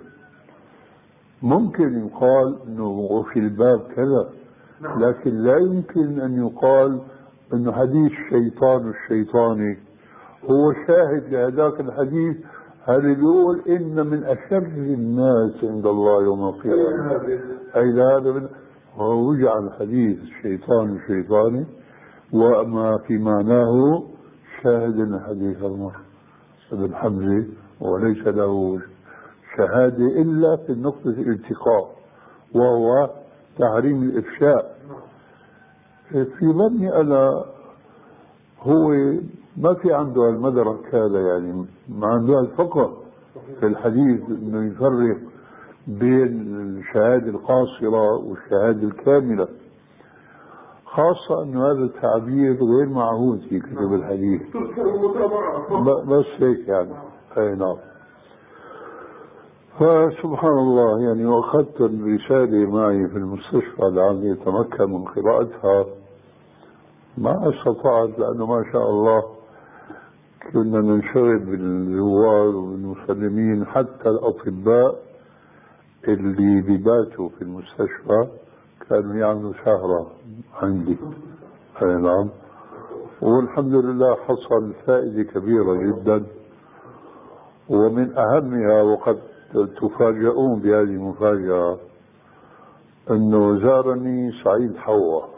ممكن يقال أنه في الباب كذا، لكن لا يمكن أن يقال أنه حديث الشيطان الشيطاني هو شاهد لهذاك الحديث. هذا يقول إن من أشر الناس عند الله يوم القيامة، أي هذا هو جعل حديث الشيطان الشيطاني وما في معناه شاهد لحديث عمر بن حمزة، وليس له شهادة إلا في النقطة الالتقاء وهو تحريم الإفشاء. في ظني أنا هو ما في عنده المدرك هذا، يعني ما عنده الفقه في الحديث انه يفرق بين الشهادة القاصرة والشهادة الكاملة، خاصة انه هذا التعبير غير معهود في كتب الحديث. بس هيك يعني. اي نعم. فسبحان الله يعني، واخذت الرسالة معي في المستشفى لعلي اتمكن من قراءتها، ما استطعت لأنه ما شاء الله كنا ننشغل بالزوار والمسلمين، حتى الأطباء اللي بيباتوا في المستشفى كانوا يعملوا سهرة عندي. أي نعم. والحمد لله حصل فائدة كبيرة جدا، ومن أهمها وقد تفاجؤون بهذه المفاجأة أنه زارني سعيد حوا.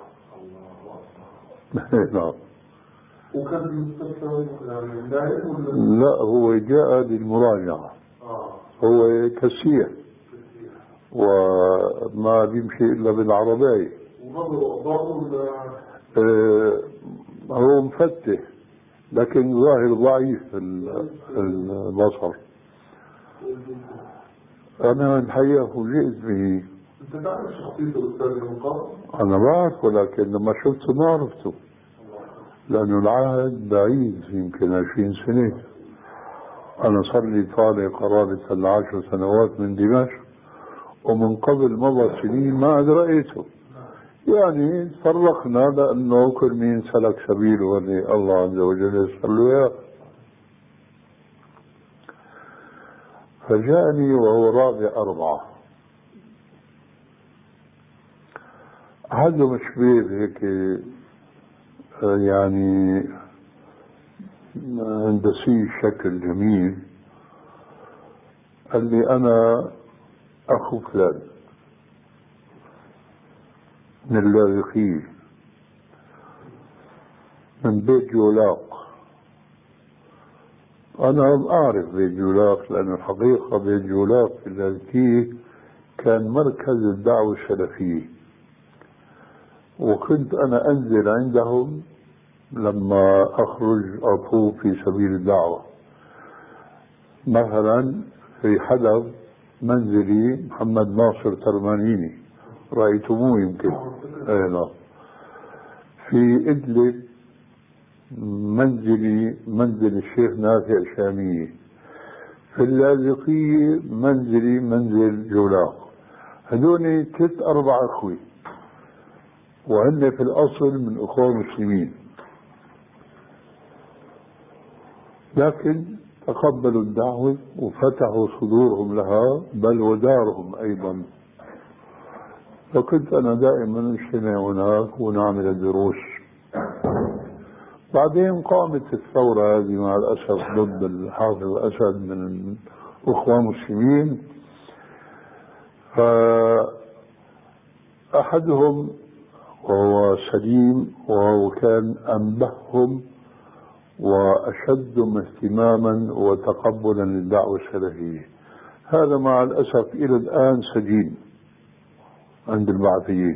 نعم. وكان المستشفى دائم ولا؟ لا، هو جاء للمراجعة. هو كسيح وما بيمشي إلا بالعربية. هو مفتح لكن ظاهر ضعيف البصر. أنا الحقيقة فوجئت به. أنت تعرف شخصيته الأستاذ من قبل؟ أنا بعرفه، لكن لما شفته ما عرفته، لأنه العهد بعيد، يمكن 20 سنة. أنا صار لي طالع قرابة 10 سنوات من دمشق، ومن قبل مضى سنين ما عاد رأيته. يعني تفرقنا لأنه كل مين سلك سبيله اللي الله عز وجل يسر له إياه. فجاءني وهو رابع 4، هذا شبيب هيك يعني هندسي شكل جميل. قال لي أنا أخو فلان من اللاذقية من بيت جولاق. أنا أعرف بيت جولاق لأن الحقيقة بيت جولاق في اللاذقية كان مركز الدعوة السلفية، وكنت أنا أنزل عندهم لما أخرج أطوف في سبيل الدعوة. مثلا في حلب منزلي محمد ناصر ترمانيني، رأيتموه يمكن. لا. في إدلب منزلي منزل الشيخ نافع شامية. في اللاذقية منزلي منزل جولاق. هذول 3-4 أخوي، وهن في الأصل من أخوة مسلمين، لكن تقبلوا الدعوة وفتحوا صدورهم لها، بل ودارهم أيضا. فكنت أنا دائما اجتمع هناك ونعمل الدروس. بعدين قامت الثورة هذه مع الأسف ضد الحافظ أسد من أخوة مسلمين، فأحدهم وهو سليم، وهو كان أنبههم وأشدهم اهتماما وتقبلا للدعوة السلفية. هذا مع الأسف إلى الآن سجين عند البعثيين.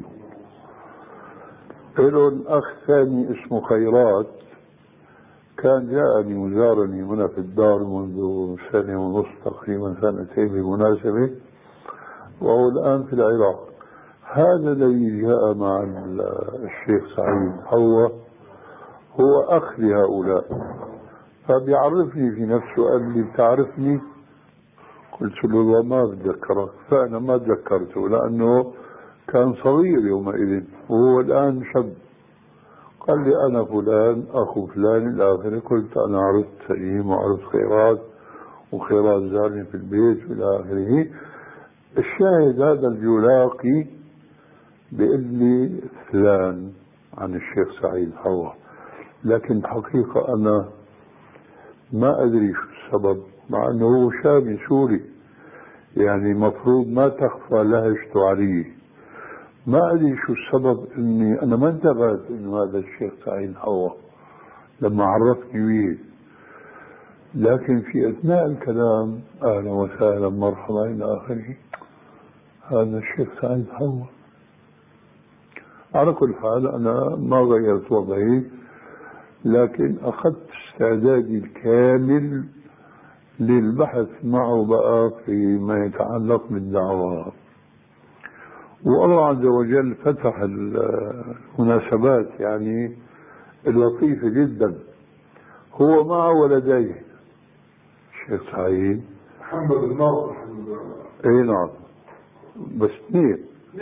لهم أخ ثاني اسمه خيرات، كان جاءني وزارني هنا في الدار منذ سنة ونصف تقريبا، سنتين بمناسبة، وهو الآن في العراق. هذا الذي جاء مع الشيخ سعيد هو أخ لهؤلاء، فبيعرفني في نفسه، قال لي بتعرفني؟ قلت له ما بتذكرك، فأنا ما تذكرته لأنه كان صغير يومئذ وهو الآن شاب. قال لي أنا فلان أخو فلان إلى آخره. قلت أنا عرفت سليم وعرفت خيرات، وخيرات زارني في البيت إلى آخره. الشاهد هذا الجولاقي بيقول لي فلان عن الشيخ سعيد حوا، لكن الحقيقة أنا ما أدري شو السبب، مع أنه هو شامي سوري، يعني مفروض ما تخفى لهجته علي. ما أدري شو السبب إني أنا ما انتبهت إنه هذا الشيخ سعيد حوا لما عرفني بيه، لكن في أثناء الكلام أهلا وسهلا مرحبا إلى آخره، هذا الشيخ سعيد حوا. على كل حال أنا ما غيرت وضعي، لكن أخذت استعدادي الكامل للبحث معه بقى فيما يتعلق بالدعوة. والله عز وجل فتح المناسبات يعني اللطيفة جدا. هو مع ولديه الشيخ سعيد محمد الناصر. اي نعم، بس اثنين.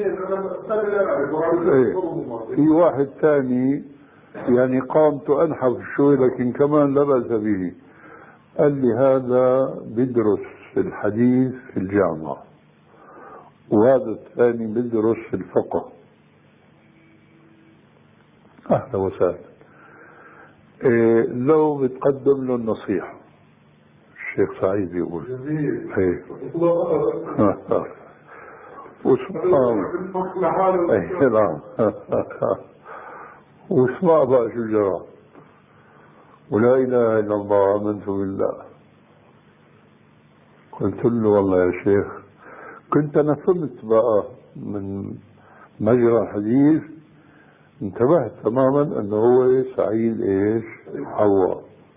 في واحد ثاني يعني قامته أنحف شوي لكن كمان لا بأس به. قال لي هذا بيدرس في الحديث في الجامعة، وهذا الثاني بيدرس في الفقه. أهلا وسهلا. لو بتقدم له النصيحة الشيخ سعيد يقول جميل. وسبحان الله واسمع بقى شو جرى، ولا إله إلا الله آمنت بالله. قلت له والله يا شيخ، كنت أنا فهمت بقى من مجرى الحديث، انتبهت تماما أنه هو سعيد إيش حوا.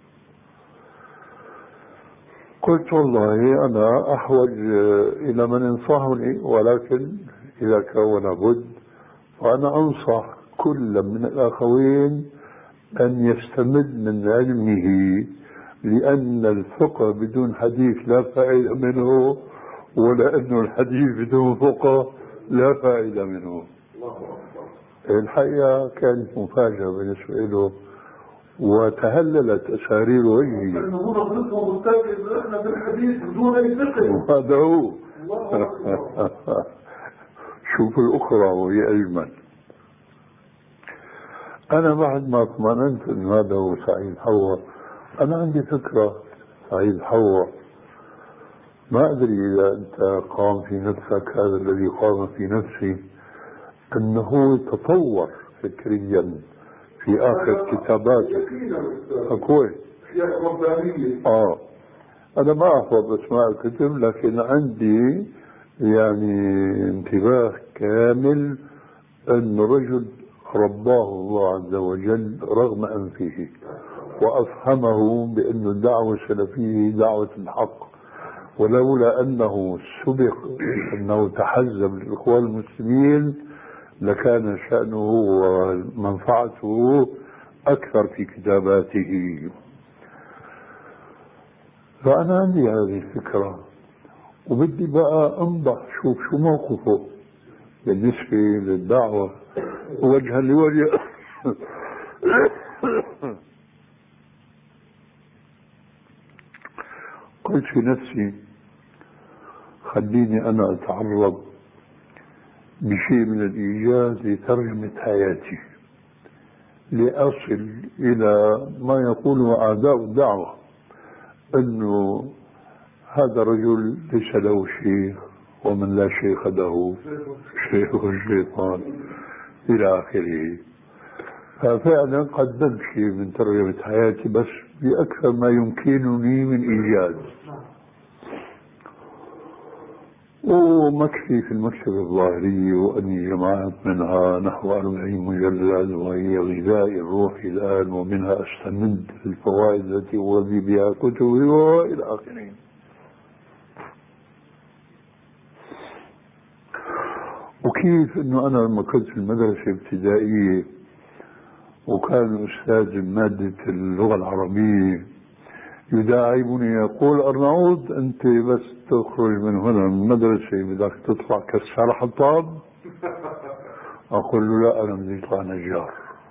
قلت والله أنا أحوج إلى من ينصحني، ولكن إذا كان بد فأنا أنصح كل من الأخوين أن يستمد من علمه، لأن الفقه بدون حديث لا فائدة منه، ولا أن الحديث بدون فقه لا فائدة منه. الحقيقة كانت مفاجأة بالنسبة له، وتهللت أسارير وجهي. هذا هو. شوف الأخرى وهي أجمل. أنا بعد ما اطمئننت أن هذا هو سعيد حوا، أنا عندي فكرة. سعيد حوا ما أدري إذا أنت قام في نفسك هذا الذي قام في نفسي، أنه تطور فكريا في آخر كتاباته. أكوي أنا ما أحفظ أسماء الكتب، لكن عندي يعني انتباه كامل أن رجل رباه الله عز وجل رغم أنفه، وأفهمه بأن الدعوة السلفية دعوة الحق، ولولا أنه سبق أنه تحزب للإخوان المسلمين لكان شأنه ومنفعته أكثر في كتاباته. فأنا عندي هذه الفكرة، وبدي بقى أنضح شوف شو موقفه بالنسبة للدعوة وجها لوجه. قلت في نفسي خليني أنا أتعرض بشيء من الإيجاز لترجمة حياتي، لأصل إلى ما يقوله أعداء الدعوة، أنه هذا الرجل ليس له شيخ، ومن لا شيخ له شيخ الشيطان. إلى آخره. ففعلا قدمت شيء من ترجمة حياتي بس بأكثر ما يمكنني من إيجاز، ومكفي في المكتبة الظاهرية، وأني جمعت منها نحو 40 مجلد، وهي غذاء الروح الآن، ومنها أستمد الفوائد التي أوذي بها كتبي وإلى آخره. وكيف أنه أنا لما كنت في المدرسة الابتدائية وكان أستاذ مادة اللغة العربية يداعبني يقول: أرناؤوط أنت بس تخرج من هنا من المدرسة بدك تطلع كسار حطاب؟ أقول له: لا، أنا بدي أطلع نجار.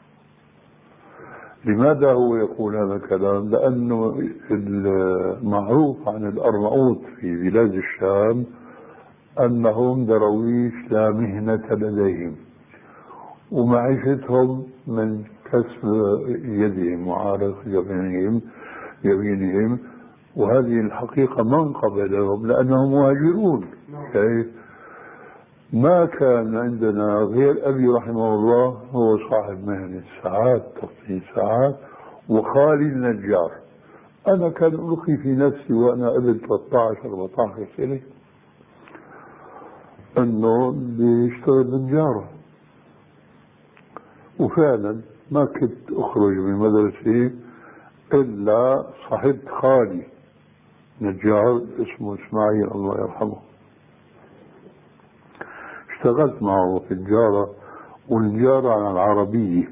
لماذا هو يقول هذا الكلام؟ لأنه المعروف عن الأرناؤوط في بلاد الشام أنهم درويش لا مهنة لديهم، ومعيشتهم من كسب يدهم وعرق يمينهم، وهذه الحقيقة ما انقبلهم لأنهم مهاجرون. ما كان عندنا غير أبي رحمه الله، هو صاحب مهنة ساعات تصنيع ساعات، وخالي النجار. أنا كان ألقي في نفسي وأنا ابن 13-14 سنة أنه بيشتغل نجارة، وفعلا ما كنت أخرج من مدرسة إلا صاحبت خالي نجار اسمه إسماعيل الله يرحمه، اشتغلت معه في النجارة، والنجارة على العربية،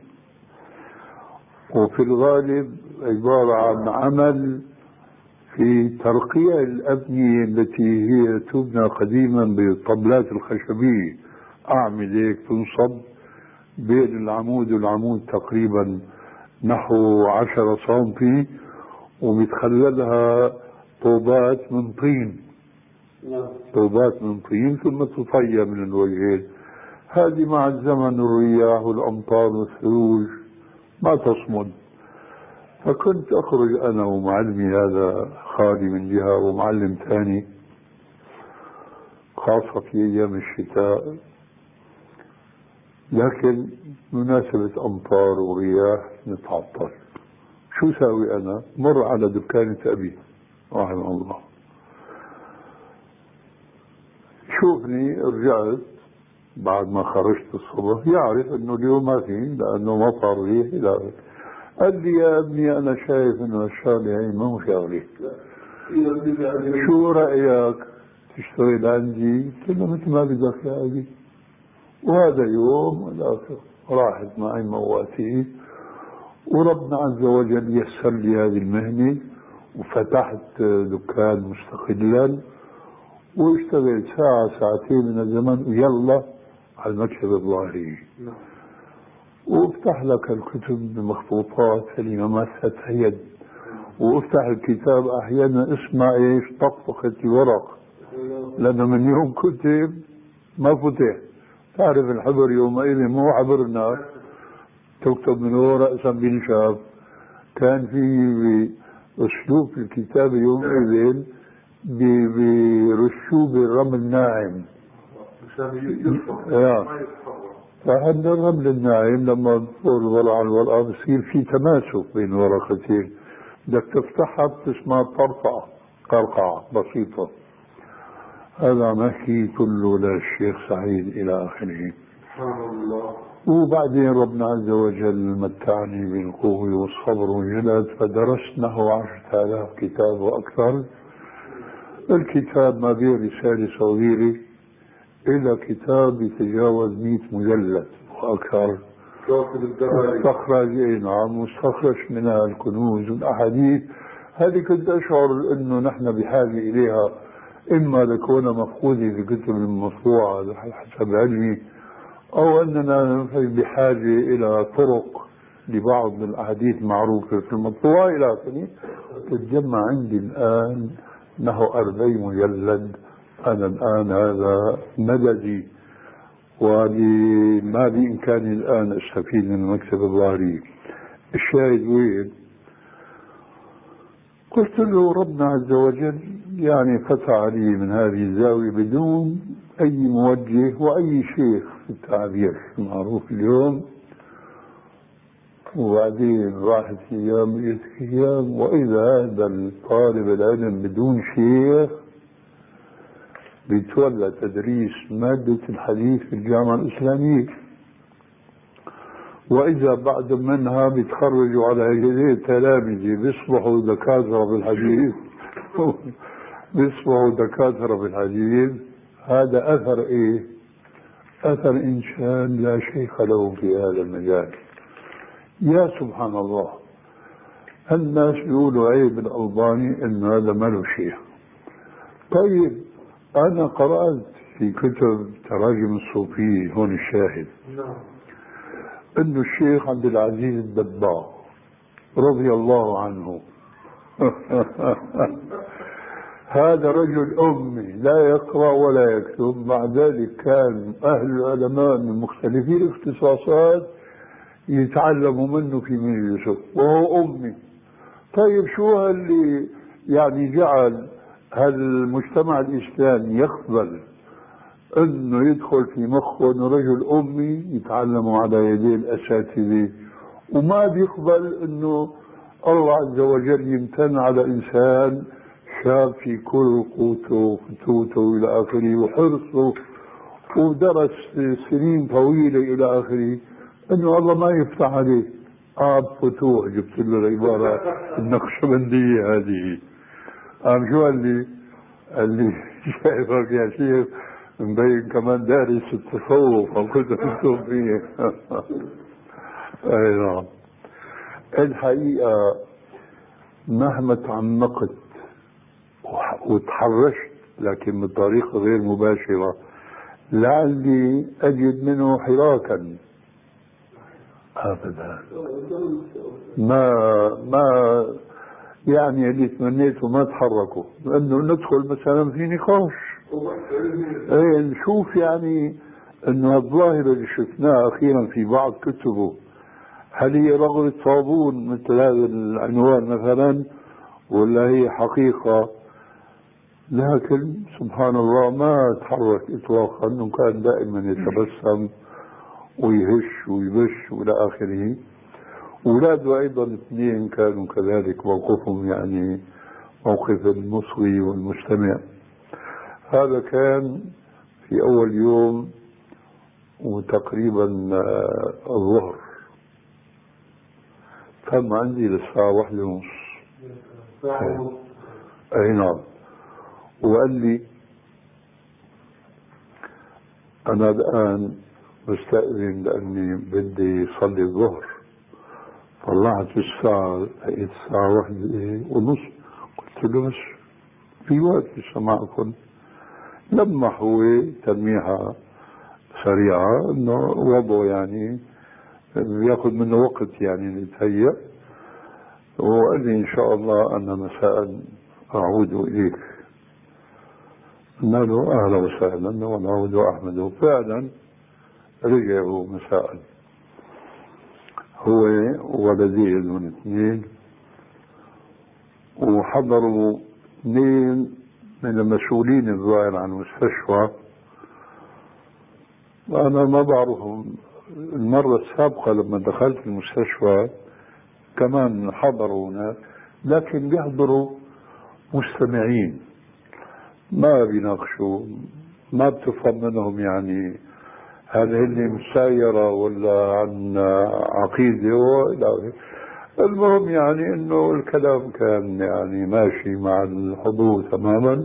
وفي الغالب عبارة عن عمل في ترقيع الأبنية التي هي تبنى قديما بالطبلات الخشبية، أعمل هيك تنصب بين العمود والعمود تقريبا نحو 10 سنتي، وبتخللها طوبات من طين، طوبات من طين، ثم تطيب من الوجهين. هذه مع الزمن الرياح والأمطار والثلوج ما تصمد. فكنت أخرج أنا ومعلمي هذا خالي من جهة، ومعلم ثاني، خاصة في أيام الشتاء، لكن مناسبة أمطار ورياح نتعطل. شو ساوي أنا؟ مر على دكانة أبي رحمه الله، شوفني رجعت بعد ما خرجت الصبح، يعرف أنه اليوم ما في لأنه مطر ريح إلى آخره. قال لي: يا ابني أنا شايف أنه الشغلة هي ما هو شغلة، شو رأيك تشتغل عندي؟ قلت له: مثل ما بدك يا أبي. وهذا يوم والآخر راحت معي مواتي، وربنا عز وجل يسر لي هذه المهنة، وفتحت دكان مستقلا، واشتغلت ساعة ساعتين من الزمن، ويلا على المكتبة الظاهرية، وافتح لك الكتب بمخطوطات سليمة ما فتح يد، وافتح الكتاب أحيانا اسمع ايش طقطقة الورق، لأنه من يوم كتب ما فتح. تعرف الحبر يومئذ مو حبر الناس، تكتب من ورق بينشاف. كان في أسلوب في الكتابة يومئذ برشوه بالرمل الناعم، فهذا الرمل الناعم لما تفور الورقة على الورقة بصير في تماسك بين ورقتين، بدك تفتحها بتسمع قرقعة بسيطة. هذا محكي كله للشيخ سعيد إلى آخره. وبعدين ربنا عز وجل متعني بالقوة والصبر والجلد، فدرست نحو 10,000 كتاب وأكثر. الكتاب ما بين رسالة صغيرة إلى كتاب يتجاوز 100 مجلد وأكثر، مستخرج مستخرج منها الكنوز والأحاديث. هذه كنت أشعر أنه نحن بحاجة إليها، إما لكونها مفقودة في كتب المطبوعة حسب علمي، أو أننا بحاجة إلى طرق لبعض من الأحاديث المعروفة في المطبوعة إلى آخره. تتجمع عندي الآن نحو 40 مجلد. أنا الآن هذا مددي، وما بإمكاني الآن أستفيد من المكتبة الظاهرية. الشاهد وين؟ قلت له ربنا عز وجل يعني فتح علي من هذه الزاوية بدون أي موجه وأي شيخ في التعبير معروف اليوم، وبعدين راحت أيام جت أيام، وإذا هذا الطالب العلم بدون شيخ بيتولى تدريس مادة الحديث في الجامعة الإسلامية، وإذا بعد منها بيتخرجوا على هيئة تلامذة بيصبحوا دكاترة في الحديث بيصبحوا دكاترة في الحديث. هذا أثر إيه؟ أثر إنسان لا شيخ له في هذا المجال. يا سبحان الله، الناس بيقولوا عيب الألباني إنه هذا ما له شيخ. طيب أنا قرأت في كتب تراجم الصوفية، هون الشاهد، إنه الشيخ عبد العزيز الدباغ رضي الله عنه هذا رجل أمي لا يقرأ ولا يكتب، مع ذلك كان أهل العلماء من مختلفي الاختصاصات يتعلموا منه في مجلسه وهو أمي. طيب شو اللي يعني جعل هذا المجتمع الإسلامي يقبل انه يدخل في مخه انه رجل امي يتعلموا على يدي الاساتذه، وما بيقبل انه الله عز وجل يمتن على انسان شاب في كل قوته وفتوته الى اخره وحرصه ودرس سنين طويله الى اخره، انه الله ما يفتح عليه فتوح. جبت له العباره النقشبنديه هذه. شو اللي شايفك يا شيخ مبين كمان دارس التصوف او كتب الصوفيه. اي نعم. الحقيقه مهما تعمقت وتحرشت لكن بطريقه غير مباشره لعلي اجد منه حراكا، ابدا ما يعني اللي تمنيته ما تحركوا، لانه ندخل مثلا في نقاش ايه نشوف يعني انه الظاهرة اللي شفناها اخيرا في بعض كتبه هل هي رغبة صابون مثل هذا العنوان مثلا ولا هي حقيقة. لكن سبحان الله ما تحرك اطلاقا، انه كان دائما يتبسم ويهش ويبش والى اخره. اولاده ايضا اثنين كانوا كذلك موقفهم يعني موقف المصغي والمستمع. هذا كان في أول يوم وتقريبا الظهر، كان عندي للساعة 1:30. أي نعم. وقال لي أنا الآن بستأذن لأني بدي صلي الظهر. طلعت الساعة لقيت الساعة 1:30. قلت له بس في وقت لسه معكم. لما هو تلميحة سريعة انه وضعه يعني ياخذ منه وقت يعني يتهيأ، وقال لي ان شاء الله انا مساء اعود اليك. قلنا له اهلا وسهلا ونعود احمد. وفعلا رجعوا مساء هو وولديه الاثنين، وحضروا اثنين من المسؤولين الظاهر عن المستشفى، وأنا ما بعرفهم. المرة السابقة لما دخلت المستشفى كمان حضروا هناك، لكن بيحضروا مستمعين ما بيناقشوا، ما بتفهم منهم يعني هل هن مسايرة ولا عن عقيدة وإلى. المهم يعني انه الكلام كان يعني ماشي مع الحضور تماما.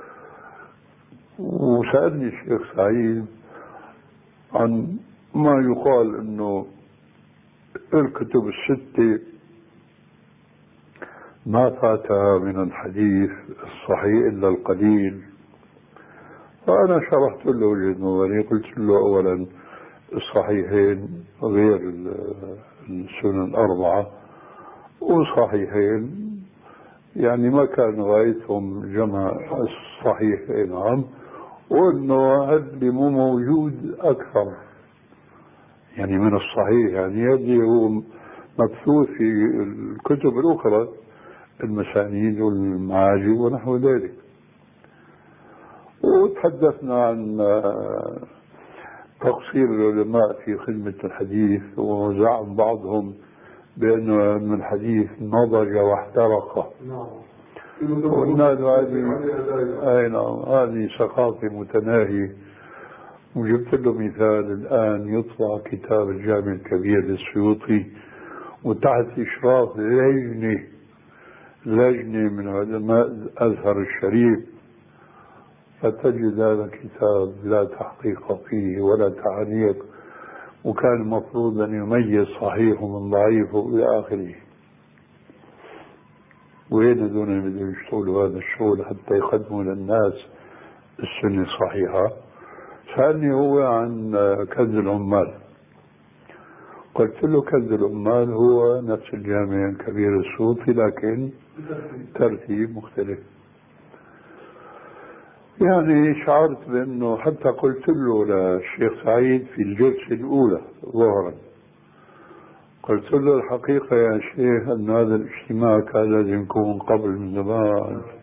وسألني الشيخ سعيد عن ما يقال انه الكتب الستة ما فاتها من الحديث الصحيح الا القليل. فانا شرحت له وجهة نظري، قلت له اولا الصحيحين غير السنن الاربعة، وصحيحين يعني ما كان غايتهم جمع الصحيح نعم، وانه اللي مو موجود اكثر يعني من الصحيح، يعني اللي هو مبثوث في الكتب الاخرى المسانيد والمعاجم ونحو ذلك. وتحدثنا عن تقصير العلماء في خدمة الحديث، وزعم بعضهم بأن علم الحديث نضج واحترق. نعم. والناس هذه ثقافة متناهية. وجبت له مثال الآن يطلع كتاب الجامع الكبير للسيوطي وتحت إشراف لجنة من علماء الأزهر الشريف، فتجد هذا الكتاب لا تحقيق فيه ولا تعليق، وكان المفروض أن يميز صحيح من ضعيف إلى آخره. وين هذول بدهم يشتغلوا هذا الشغل حتى يقدموا للناس السنة الصحيحة؟ سألني هو عن كنز العمال، قلت له كنز العمال هو نفس الجامع الكبير السيوطي لكن ترتيب مختلف. يعني شعرت بأنه حتى قلت له للشيخ سعيد في الجلسة الأولى ظهرا، قلت له الحقيقة يا شيخ أن هذا الاجتماع كان لازم يكون قبل من زمان،